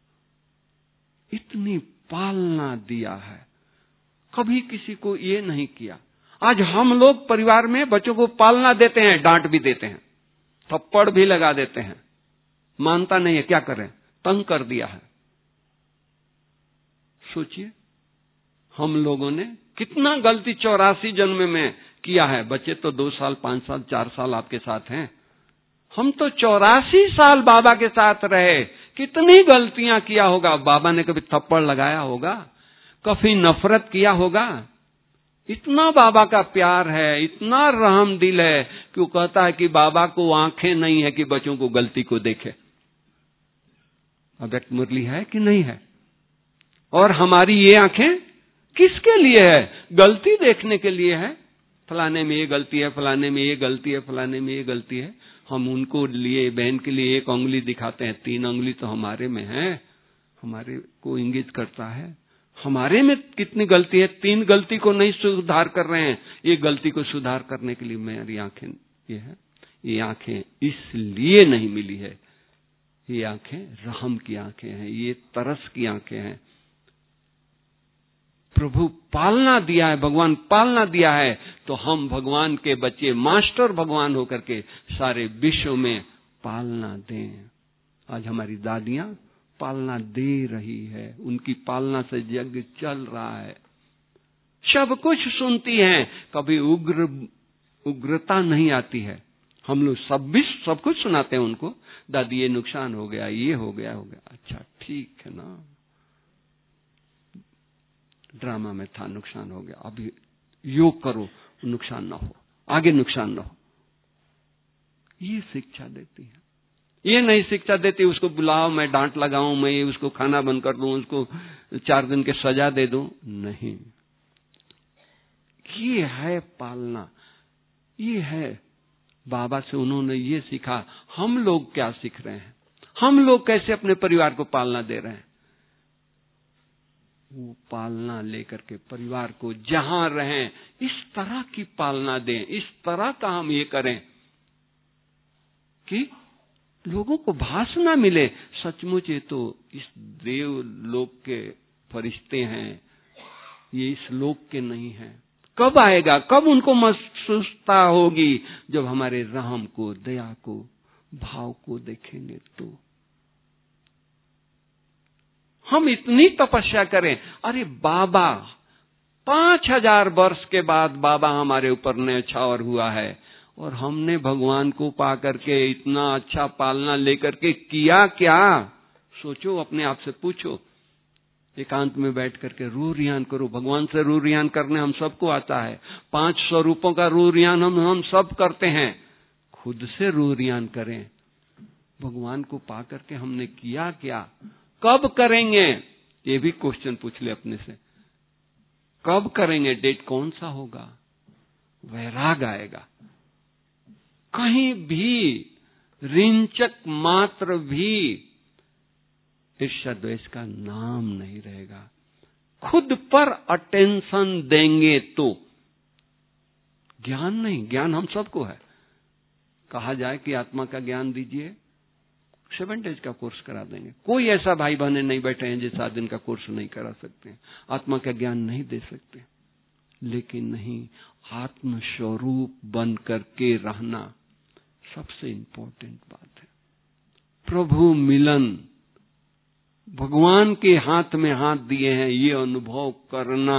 B: इतनी पालना दिया है, कभी किसी को ये नहीं किया। आज हम लोग परिवार में बच्चों को पालना देते हैं, डांट भी देते हैं, थप्पड़ भी लगा देते हैं, मानता नहीं है, क्या करें, तंग कर दिया है। सोचिए हम लोगों ने कितना गलती चौरासी जन्म में किया है। बच्चे तो दो साल, पांच साल, चार साल आपके साथ हैं, हम तो चौरासी साल बाबा के साथ रहे। कितनी गलतियां किया होगा। बाबा ने कभी थप्पड़ लगाया होगा, कभी नफरत किया होगा। इतना बाबा का प्यार है, इतना रहम दिल है कि वो कहता है कि बाबा को आंखें नहीं है कि बच्चों को गलती को देखे। अव्यक्त मुरली है कि नहीं है? और हमारी ये आंखें किसके लिए है? गलती देखने के लिए है। फलाने में ये गलती है, फलाने में ये गलती है, फलाने में ये गलती है। हम उनको लिए, बहन के लिए एक उंगली दिखाते हैं, तीन उंगली तो हमारे में है, हमारे को इंगित करता है। हमारे में कितनी गलती है, तीन गलती को नहीं सुधार कर रहे हैं, एक गलती को सुधार करने के लिए मेरी आंखें ये है। ये आंखें इसलिए नहीं मिली है, ये आंखें रहम की आंखें हैं, ये तरस की आंखें हैं। प्रभु पालना दिया है, भगवान पालना दिया है, तो हम भगवान के बच्चे, मास्टर भगवान होकर के सारे विश्व में पालना दें। आज हमारी दादियां पालना दे रही है, उनकी पालना से जग चल रहा है। सब कुछ सुनती हैं, कभी उग्र उग्रता नहीं आती है। हम लोग सब भी सब कुछ सुनाते हैं उनको। दादी ये नुकसान हो गया, ये हो गया हो गया, अच्छा ठीक है ना, ड्रामा में था, नुकसान हो गया, अभी योग करो नुकसान ना हो, आगे नुकसान ना हो। ये शिक्षा देती है। ये नहीं शिक्षा देती उसको बुलाओ, मैं डांट लगाऊं, मैं उसको खाना बंद कर दूं, उसको चार दिन के सजा दे दूं। नहीं, ये है पालना, ये है बाबा से उन्होंने ये सीखा। हम लोग क्या सीख रहे हैं? हम लोग कैसे अपने परिवार को पालना दे रहे हैं? वो पालना लेकर के परिवार को जहां रहें इस तरह की पालना दें, इस तरह का हम ये करें कि लोगों को भास ना मिले सचमुच ये तो इस देव लोक के फरिश्ते हैं, ये इस लोक के नहीं हैं। कब आएगा, कब उनको महसूसता होगी? जब हमारे रहम को, दया को, भाव को देखेंगे तो। हम इतनी तपस्या करें, अरे बाबा पांच हजार वर्ष के बाद बाबा हमारे ऊपर न्यौछावर हुआ है और हमने भगवान को पा करके इतना अच्छा पालना लेकर के किया क्या? सोचो, अपने आप से पूछो, एकांत में बैठ करके रू रियान करो। भगवान से रू रियान करने हम सबको आता है, पांच स्वरूपों का रू रियान हम हम सब करते हैं। खुद से रू रियान करें, भगवान को पा करके हमने किया क्या? कब करेंगे? ये भी क्वेश्चन पूछ ले अपने से। कब करेंगे? डेट कौन सा होगा? वैराग आएगा। कहीं भी रिंचक मात्र भी ईर्ष्या द्वेष का नाम नहीं रहेगा। खुद पर अटेंशन देंगे तो। ज्ञान नहीं, ज्ञान हम सबको है। कहा जाए कि आत्मा का ज्ञान दीजिए, सेवन डेज का कोर्स करा देंगे। कोई ऐसा भाई बहने नहीं बैठे हैं जो सात दिन का कोर्स नहीं करा सकते, आत्मा का ज्ञान नहीं दे सकते। लेकिन नहीं, आत्म स्वरूप बन करके रहना सबसे इंपॉर्टेंट बात है। प्रभु मिलन, भगवान के हाथ में हाथ दिए हैं, ये अनुभव करना।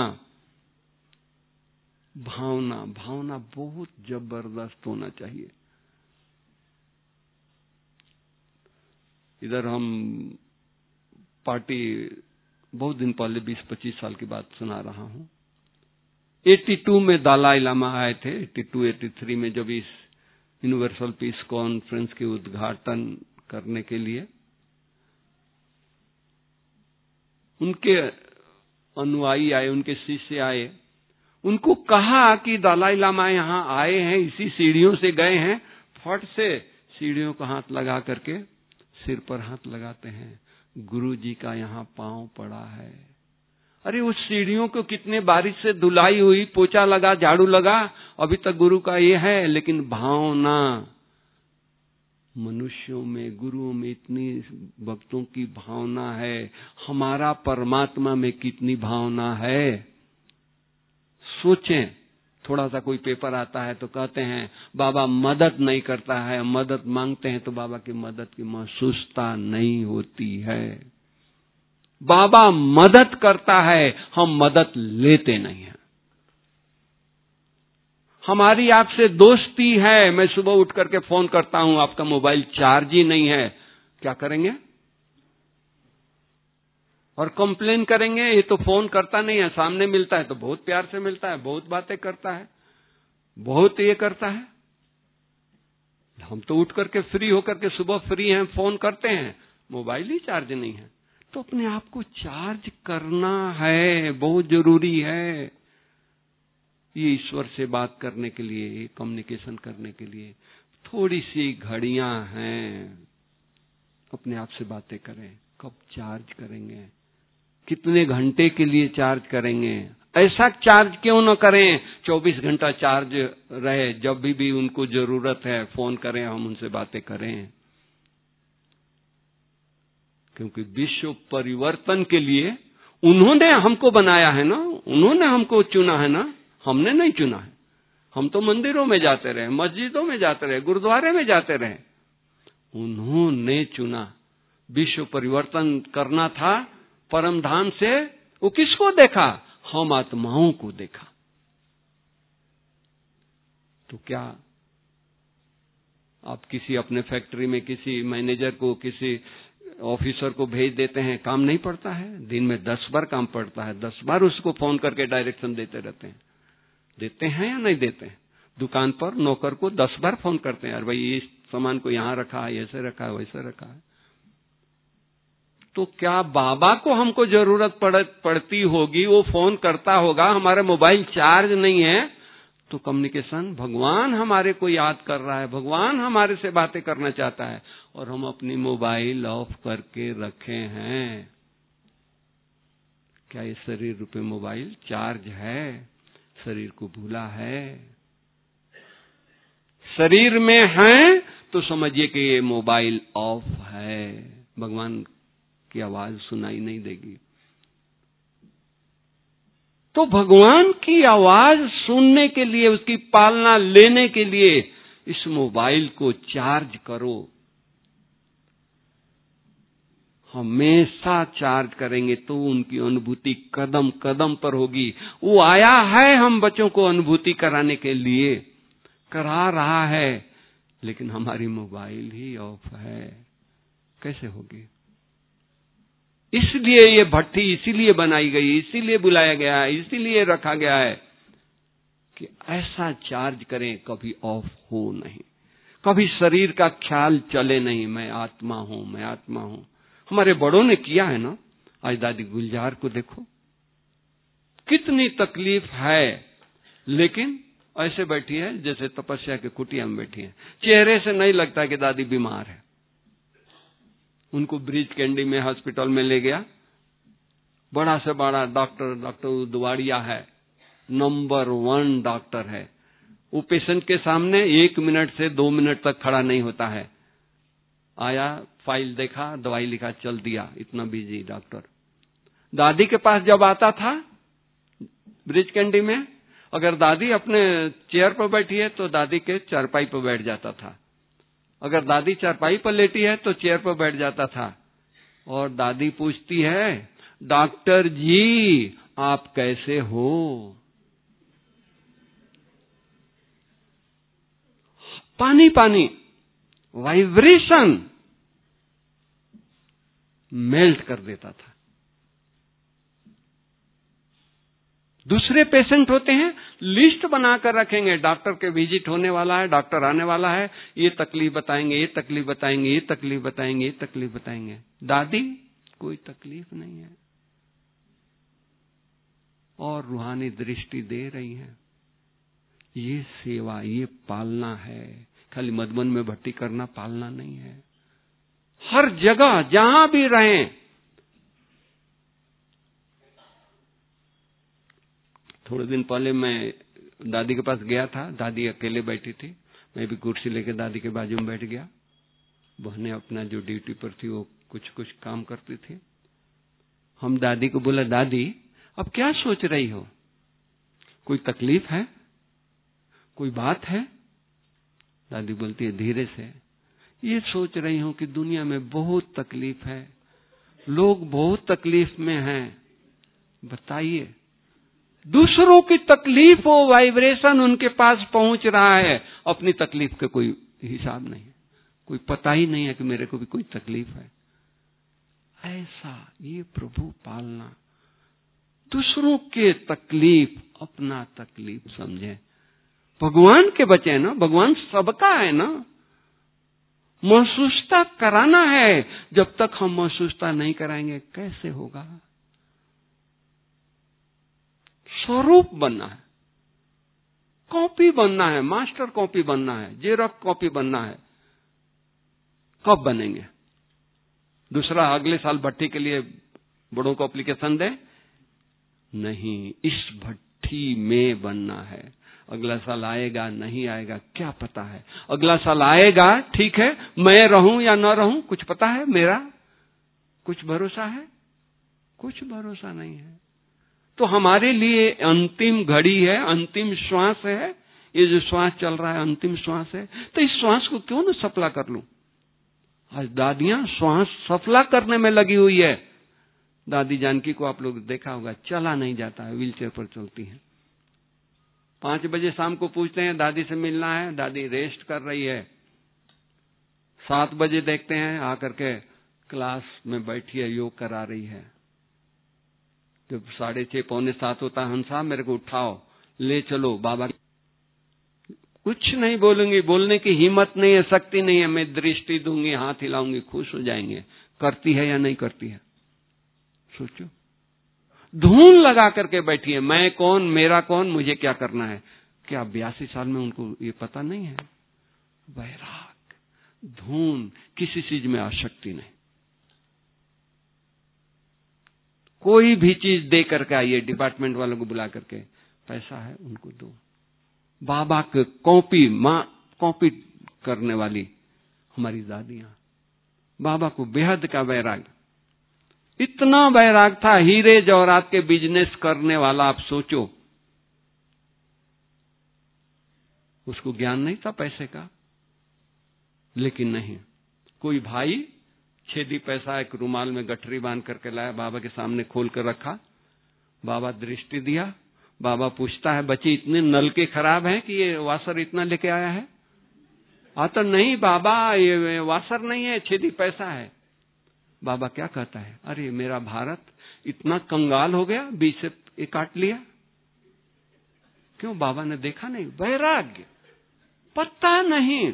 B: भावना, भावना बहुत जबरदस्त होना चाहिए। इधर हम पार्टी बहुत दिन पहले बीस पच्चीस साल की बात सुना रहा हूं। बयासी में दलाई लामा आए थे, बयासी तिरासी में जब इस यूनिवर्सल पीस कॉन्फ्रेंस के उद्घाटन करने के लिए उनके अनुयायी आए, उनके शिष्य आए। उनको कहा कि दलाई लामा यहां आए हैं, इसी सीढ़ियों से गए हैं। फट से सीढ़ियों का हाथ लगा करके सिर पर हाथ लगाते हैं, गुरु जी का यहाँ पांव पड़ा है। अरे उस सीढ़ियों को कितने बारिश से धुलाई हुई, पोछा लगा, झाड़ू लगा, अभी तक गुरु का ये है। लेकिन भावना, मनुष्यों में, गुरुओं में इतनी भक्तों की भावना है, हमारा परमात्मा में कितनी भावना है। सोचें, थोड़ा सा कोई पेपर आता है तो कहते हैं बाबा मदद नहीं करता है, मदद मांगते हैं तो बाबा की मदद की महसूसता नहीं होती है। बाबा मदद करता है, हम मदद लेते नहीं हैं। हमारी आपसे दोस्ती है, मैं सुबह उठ करके फोन करता हूं, आपका मोबाइल चार्ज ही नहीं है, क्या करेंगे? और कंप्लेन करेंगे, ये तो फोन करता नहीं है, सामने मिलता है तो बहुत प्यार से मिलता है, बहुत बातें करता है, बहुत ये करता है। हम तो उठ करके फ्री होकर के सुबह फ्री हैं, फोन करते हैं, मोबाइल ही चार्ज नहीं है। तो अपने आप को चार्ज करना है, बहुत जरूरी है। ये ईश्वर से बात करने के लिए, कम्युनिकेशन करने के लिए थोड़ी सी घड़ियां हैं। अपने आप से बातें करें, कब चार्ज करेंगे, कितने घंटे के लिए चार्ज करेंगे। ऐसा चार्ज क्यों न करें चौबीस घंटा चार्ज रहे, जब भी भी उनको जरूरत है फोन करें, हम उनसे बातें करें। क्योंकि विश्व परिवर्तन के लिए उन्होंने हमको बनाया है ना, उन्होंने हमको चुना है ना, हमने नहीं चुना है। हम तो मंदिरों में जाते रहे, मस्जिदों में जाते रहे, गुरुद्वारे में जाते रहे। उन्होंने चुना, विश्व परिवर्तन करना था परम धाम से। वो किसको देखा? हम आत्माओं को देखा। तो क्या आप किसी अपने फैक्ट्री में किसी मैनेजर को, किसी ऑफिसर को भेज देते हैं, काम नहीं पड़ता है, दिन में दस बार काम पड़ता है, दस बार उसको फोन करके डायरेक्शन देते रहते हैं। देते हैं या नहीं देते हैं? दुकान पर नौकर को दस बार फोन करते हैं, यार भाई इस सामान को यहां रखा है, ऐसे रखा है, वैसे रखा है। तो क्या बाबा को हमको जरूरत पड़, पड़ती होगी, वो फोन करता होगा, हमारा मोबाइल चार्ज नहीं है, तो कम्युनिकेशन, भगवान हमारे को याद कर रहा है, भगवान हमारे से बातें करना चाहता है, और हम अपनी मोबाइल ऑफ करके रखे हैं। क्या ये शरीर रूपी मोबाइल चार्ज है? शरीर को भूला है? शरीर में है तो समझिए कि ये मोबाइल ऑफ है, भगवान की आवाज सुनाई नहीं देगी। तो भगवान की आवाज सुनने के लिए, उसकी पालना लेने के लिए इस मोबाइल को चार्ज करो। हमेशा चार्ज करेंगे तो उनकी अनुभूति कदम कदम पर होगी। वो आया है हम बच्चों को अनुभूति कराने के लिए, करा रहा है, लेकिन हमारी मोबाइल ही ऑफ है, कैसे होगी? इसलिए ये भट्टी इसीलिए बनाई गई, इसीलिए बुलाया गया है, इसीलिए रखा गया है कि ऐसा चार्ज करें, कभी ऑफ हो नहीं, कभी शरीर का ख्याल चले नहीं, मैं आत्मा हूं, मैं आत्मा हूं। हमारे बड़ों ने किया है ना। आज दादी गुलजार को देखो, कितनी तकलीफ है, लेकिन ऐसे बैठी है जैसे तपस्या के कुटिया में बैठी है। चेहरे से नहीं लगता कि दादी बीमार है। उनको ब्रिज कैंडी में हॉस्पिटल में ले गया, बड़ा से बड़ा डॉक्टर डॉक्टर दुवाड़िया है, नंबर वन डॉक्टर है। वो पेशेंट के सामने एक मिनट से दो मिनट तक खड़ा नहीं होता है। आया, फाइल देखा, दवाई लिखा, चल दिया, इतना बिजी डॉक्टर। दादी के पास जब आता था ब्रिज कैंडी में, अगर दादी अपने चेयर पर बैठी है तो दादी के चारपाई पर बैठ जाता था, अगर दादी चारपाई पर लेटी है तो चेयर पर बैठ जाता था। और दादी पूछती है, डॉक्टर जी आप कैसे हो? पानी पानी वाइब्रेशन मेल्ट कर देता था। दूसरे पेशेंट होते हैं, लिस्ट बनाकर रखेंगे, डॉक्टर के विजिट होने वाला है, डॉक्टर आने वाला है, ये तकलीफ बताएंगे, ये तकलीफ बताएंगे, ये तकलीफ बताएंगे, ये तकलीफ बताएंगे। दादी कोई तकलीफ नहीं है और रूहानी दृष्टि दे रही है। ये सेवा, ये पालना है। खाली मधुबन में भट्टी करना पालना नहीं है। हर जगह जहां भी रहें, थोड़े दिन पहले मैं दादी के पास गया था, दादी अकेले बैठी थी, मैं भी कुर्सी लेकर दादी के बाजू में बैठ गया। बहनें अपना जो ड्यूटी पर थी वो कुछ कुछ काम करती थी। हम दादी को बोला, दादी अब क्या सोच रही हो? कोई तकलीफ है? कोई बात है? दादी बोलती है धीरे से, ये सोच रही हूं कि दुनिया में बहुत तकलीफ है, लोग बहुत तकलीफ में हैं। बताइए, दूसरों की तकलीफ वो वाइब्रेशन उनके पास पहुंच रहा है, अपनी तकलीफ का कोई हिसाब नहीं है, कोई पता ही नहीं है कि मेरे को भी कोई तकलीफ है। ऐसा ये प्रभु पालना, दूसरों के तकलीफ अपना तकलीफ समझे। भगवान के बच्चे हैं ना, भगवान सबका है ना। महसूसता कराना है, जब तक हम महसूसता नहीं कराएंगे कैसे होगा? स्वरूप बनना है, कॉपी बनना है, मास्टर कॉपी बनना है, जेरॉक्स कॉपी बनना है। कब बनेंगे? दूसरा अगले साल भट्टी के लिए बड़ों को एप्लीकेशन दे? नहीं, इस भट्टी में बनना है। अगला साल आएगा नहीं आएगा क्या पता है? अगला साल आएगा, ठीक है, मैं रहूं या न रहूं कुछ पता है मेरा? कुछ भरोसा है? कुछ भरोसा नहीं है। तो हमारे लिए अंतिम घड़ी है, अंतिम श्वास है। ये जो श्वास चल रहा है अंतिम श्वास है, तो इस श्वास को क्यों न सफला कर लूं? आज दादियां श्वास सफला करने में लगी हुई है। दादी जानकी को आप लोग देखा होगा, चला नहीं जाता है, व्हीलचेयर पर चलती है। पांच बजे शाम को पूछते हैं दादी से मिलना है, दादी रेस्ट कर रही है। सात बजे देखते हैं आकर के क्लास में बैठी है, योग करा रही है। जब साढ़े छह पौने सात होता है, हंसा मेरे को उठाओ, ले चलो बाबा। कुछ नहीं बोलूंगी, बोलने की हिम्मत नहीं है, शक्ति नहीं है। मैं दृष्टि दूंगी, हाथ हिलाऊंगी, खुश हो जाएंगे। करती है या नहीं करती है? सोचो। धून लगा करके बैठी है, मैं कौन, मेरा कौन, मुझे क्या करना है। क्या बयासी साल में उनको ये पता नहीं है? वैराग, धून, किसी चीज में आसक्ति नहीं। कोई भी चीज दे करके आइए, डिपार्टमेंट वालों को बुला करके, पैसा है उनको दो। बाबा के कॉपी, मां कॉपी करने वाली हमारी दादियां, बाबा को बेहद का वैराग, इतना वैराग था। हीरे जवाहरात के बिजनेस करने वाला, आप सोचो, उसको ज्ञान नहीं था पैसे का। लेकिन नहीं, कोई भाई छेदी पैसा एक रुमाल में गठरी बांध करके लाया, बाबा के सामने खोल कर रखा। बाबा दृष्टि दिया। बाबा पूछता है, बच्ची इतने नलके खराब हैं कि ये वासर इतना लेके आया है? आ तो नहीं बाबा, ये वासर नहीं है, छेदी पैसा है। बाबा क्या कहता है, अरे मेरा भारत इतना कंगाल हो गया, बीच से ये काट लिया। क्यों? बाबा ने देखा नहीं, वैराग्य, पता नहीं।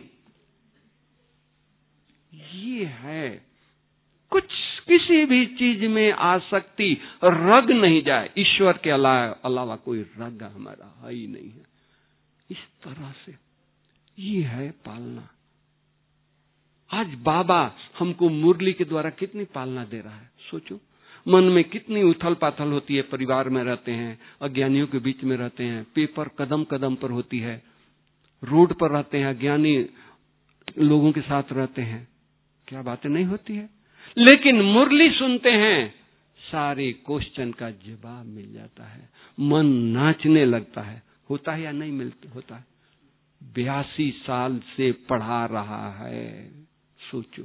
B: ये है कुछ, किसी भी चीज में आसक्ति, रग नहीं जाए। ईश्वर के अलावा अलावा कोई रग हमारा है ही नहीं है। इस तरह से ये है पालना। आज बाबा हमको मुरली के द्वारा कितनी पालना दे रहा है। सोचो, मन में कितनी उथल पाथल होती है। परिवार में रहते हैं, अज्ञानियों के बीच में रहते हैं, पेपर कदम कदम पर होती है, रोड पर रहते हैं, अज्ञानी लोगों के साथ रहते हैं, क्या बातें नहीं होती है। लेकिन मुरली सुनते हैं, सारे क्वेश्चन का जवाब मिल जाता है, मन नाचने लगता है। होता है या नहीं मिलता? होता है। बयासी साल से पढ़ा रहा है। सोचो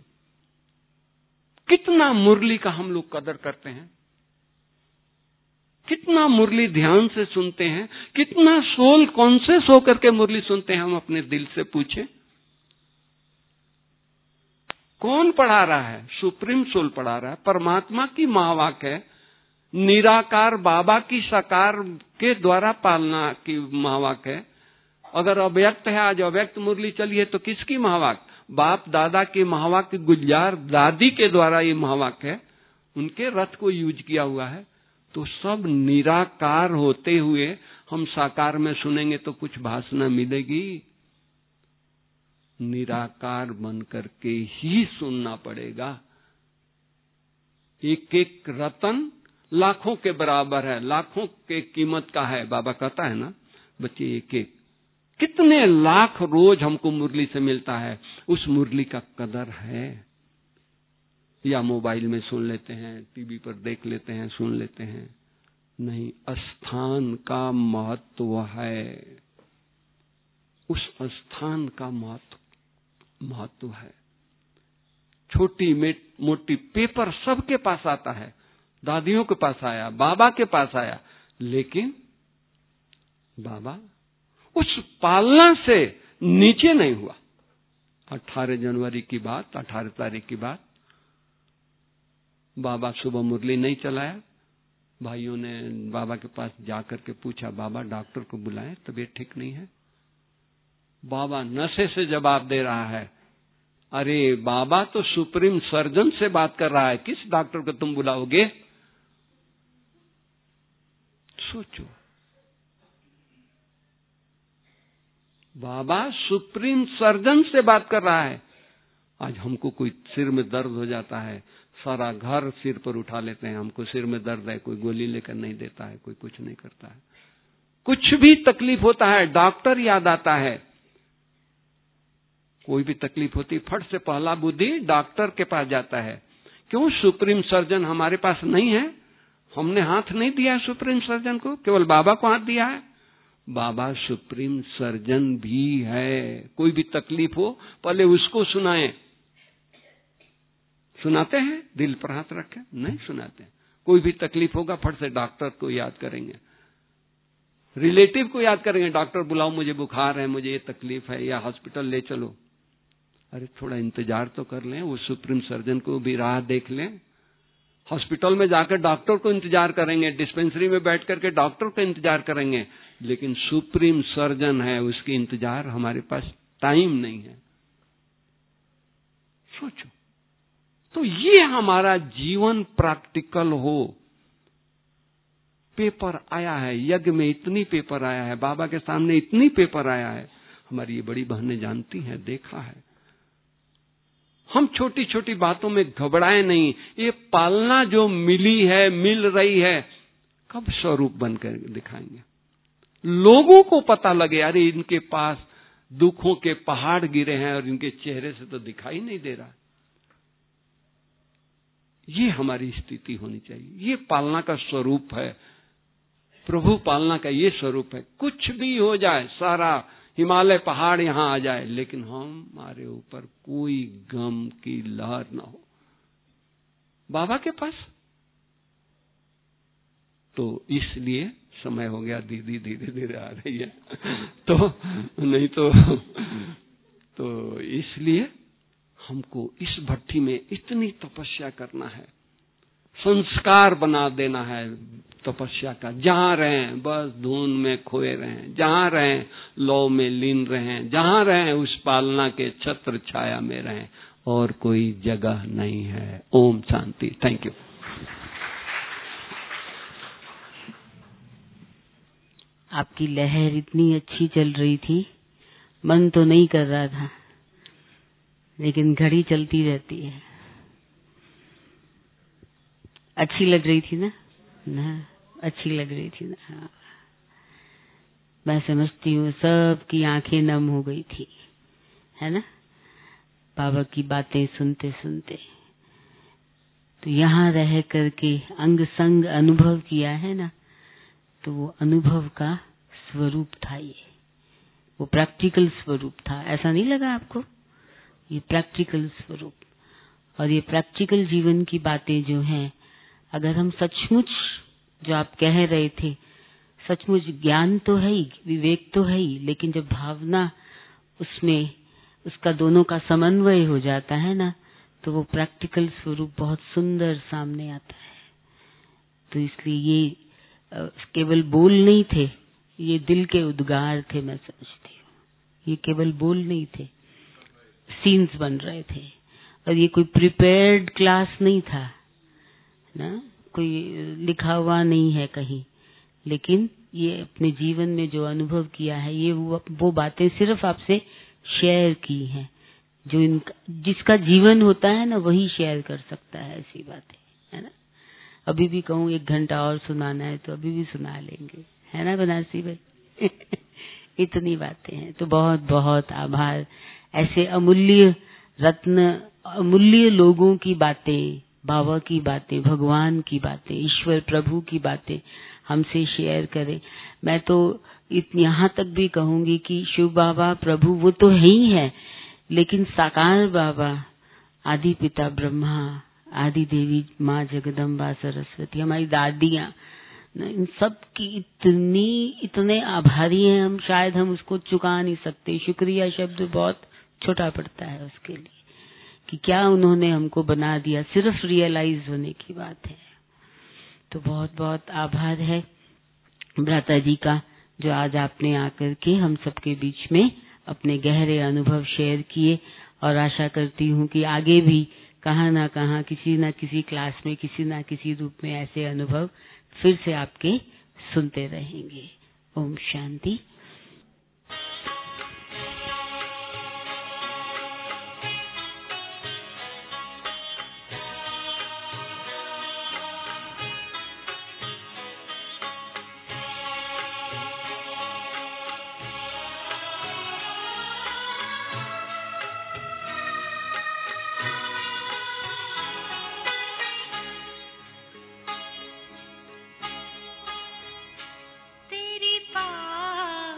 B: कितना मुरली का हम लोग कदर करते हैं, कितना मुरली ध्यान से सुनते हैं, कितना सोल कॉन्शियस होकर के मुरली सुनते हैं। हम अपने दिल से पूछें, कौन पढ़ा रहा है? सुप्रीम सोल पढ़ा रहा है, परमात्मा की महावाक है, निराकार बाबा की साकार के द्वारा पालना की महावाक है। अगर अव्यक्त है, आज अव्यक्त मुरली चली है, तो किसकी महावाक? बाप दादा की महावाक, गुलजार दादी के द्वारा ये महावाक है, उनके रथ को यूज किया हुआ है। तो सब निराकार होते हुए हम साकार में सुनेंगे तो कुछ भाषण मिलेगी? निराकार बन करके ही सुनना पड़ेगा। एक एक रतन लाखों के बराबर है, लाखों के कीमत का है। बाबा कहता है ना, बच्चे एक एक कितने लाख रोज हमको मुरली से मिलता है, उस मुरली का कदर है? या मोबाइल में सुन लेते हैं, टीवी पर देख लेते हैं, सुन लेते हैं? नहीं, स्थान का महत्व है, उस स्थान का महत्व महत्व है। छोटी मोटी पेपर सबके पास आता है, दादियों के पास आया, बाबा के पास आया, लेकिन बाबा उस पालना से नीचे नहीं हुआ। अठारह जनवरी की बात, अठारह तारीख की बात, बाबा सुबह मुरली नहीं चलाया। भाइयों ने बाबा के पास जाकर के पूछा, बाबा डॉक्टर को बुलाएं, तबीयत ठीक नहीं है। बाबा नशे से जवाब दे रहा है, अरे बाबा तो सुप्रीम सर्जन से बात कर रहा है, किस डॉक्टर को तुम बुलाओगे? सोचो, बाबा सुप्रीम सर्जन से बात कर रहा है। आज हमको कोई सिर में दर्द हो जाता है, सारा घर सिर पर उठा लेते हैं, हमको सिर में दर्द है, कोई गोली लेकर नहीं देता है, कोई कुछ नहीं करता है। कुछ भी तकलीफ होता है, डॉक्टर याद आता है। कोई भी तकलीफ होती, फट से पहला बुद्धि डॉक्टर के पास जाता है। क्यों? सुप्रीम सर्जन हमारे पास नहीं है, हमने हाथ नहीं दिया है सुप्रीम सर्जन को, केवल बाबा को हाथ दिया है। बाबा सुप्रीम सर्जन भी है। कोई भी तकलीफ हो, पहले उसको सुनाएं। सुनाते हैं? दिल पर हाथ रखें? नहीं सुनाते। कोई भी तकलीफ होगा, फट से डॉक्टर को याद करेंगे, रिलेटिव को याद करेंगे, डॉक्टर बुलाओ, मुझे बुखार है, मुझे ये तकलीफ है, या हॉस्पिटल ले चलो। अरे थोड़ा इंतजार तो कर लें, वो सुप्रीम सर्जन को भी राह देख लें। हॉस्पिटल में जाकर डॉक्टर को इंतजार करेंगे, डिस्पेंसरी में बैठ करके डॉक्टर को इंतजार करेंगे, लेकिन सुप्रीम सर्जन है, उसकी इंतजार हमारे पास टाइम नहीं है। सोचो, तो ये हमारा जीवन प्रैक्टिकल हो। पेपर आया है, यज्ञ में इतनी पेपर आया है, बाबा के सामने इतनी पेपर आया है, हमारी ये बड़ी बहनें जानती हैं, देखा है। हम छोटी छोटी बातों में घबराए नहीं। ये पालना जो मिली है, मिल रही है, कब स्वरूप बनकर दिखाएंगे? लोगों को पता लगे, अरे इनके पास दुखों के पहाड़ गिरे हैं और इनके चेहरे से तो दिखाई नहीं दे रहा। ये हमारी स्थिति होनी चाहिए। ये पालना का स्वरूप है, प्रभु पालना का ये स्वरूप है। कुछ भी हो जाए, सारा हिमालय पहाड़ यहां आ जाए, लेकिन हमारे ऊपर कोई गम की लहर ना हो बाबा के पास। तो इसलिए समय हो गया, दीदी धीरे धीरे आ रही है तो नहीं तो तो इसलिए हमको इस भट्टी में इतनी तपस्या करना है, संस्कार बना देना है तपस्या का। जहां रहें बस धुन में खोए रहें, जहां रहें लौ में लीन रहें, जहां रहें उस पालना के छत्र छाया में रहें, और कोई जगह नहीं है। ओम शांति। Thank you.
A: आपकी लहर इतनी अच्छी चल रही थी, मन तो नहीं कर रहा था, लेकिन घड़ी चलती रहती है। अच्छी लग रही थी ना? ना अच्छी लग रही थी ना? हाँ। मैं समझती हूँ सबकी आंखें नम हो गई थी, है ना, बाबा की बातें सुनते सुनते। तो यहाँ रह करके अंग संग अनुभव किया है ना, तो वो अनुभव का स्वरूप था, ये वो प्रैक्टिकल स्वरूप था। ऐसा नहीं लगा आपको? ये प्रैक्टिकल स्वरूप, और ये प्रैक्टिकल जीवन की बातें जो हैं, अगर हम सचमुच, जो आप कह रहे थे, सचमुच ज्ञान तो है ही, विवेक तो है ही, लेकिन जब भावना उसमें, उसका दोनों का समन्वय हो जाता है ना, तो वो प्रैक्टिकल स्वरूप बहुत सुंदर सामने आता है। तो इसलिए ये केवल बोल नहीं थे, ये दिल के उद्गार थे। मैं समझती हूँ ये केवल बोल नहीं थे, सीन्स बन रहे थे। और ये कोई प्रिपेयर्ड क्लास नहीं था ना, कोई लिखा हुआ नहीं है कहीं, लेकिन ये अपने जीवन में जो अनुभव किया है, ये वो, वो बातें सिर्फ आपसे शेयर की हैं। जो इनका, जिसका जीवन होता है ना, वही शेयर कर सकता है ऐसी बातें, है ना। अभी भी कहूँ एक घंटा और सुनाना है तो अभी भी सुना लेंगे, है ना बनारसी भाई इतनी बातें हैं। तो बहुत बहुत आभार। ऐसे अमूल्य रत्न, अमूल्य लोगों की बातें, बाबा की बातें, भगवान की बातें, ईश्वर प्रभु की बातें हमसे शेयर करें। मैं तो यहाँ तक भी कहूंगी कि शिव बाबा प्रभु वो तो है ही है, लेकिन साकार बाबा, आदि पिता ब्रह्मा, आदि देवी माँ जगदम्बा सरस्वती, हमारी दादियाँ, इन सब की इतनी इतने आभारी हैं हम, शायद हम उसको चुका नहीं सकते। शुक्रिया शब्द बहुत छोटा पड़ता है उसके लिए, कि क्या उन्होंने हमको बना दिया, सिर्फ रियलाइज होने की बात है। तो बहुत बहुत आभार है भ्राता जी का, जो आज आपने आकर के हम सबके बीच में अपने गहरे अनुभव शेयर किए, और आशा करती हूँ कि आगे भी कहाँ ना कहाँ, किसी ना किसी क्लास में, किसी ना किसी रूप में ऐसे अनुभव फिर से आपके सुनते रहेंगे। ओम शांति।
C: तेरी पावन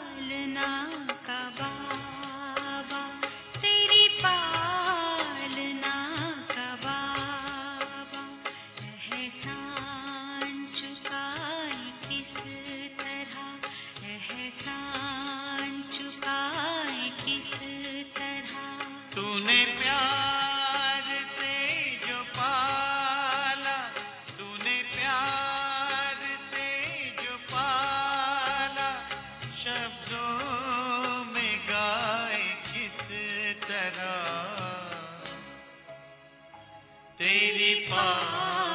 C: तेरी पालना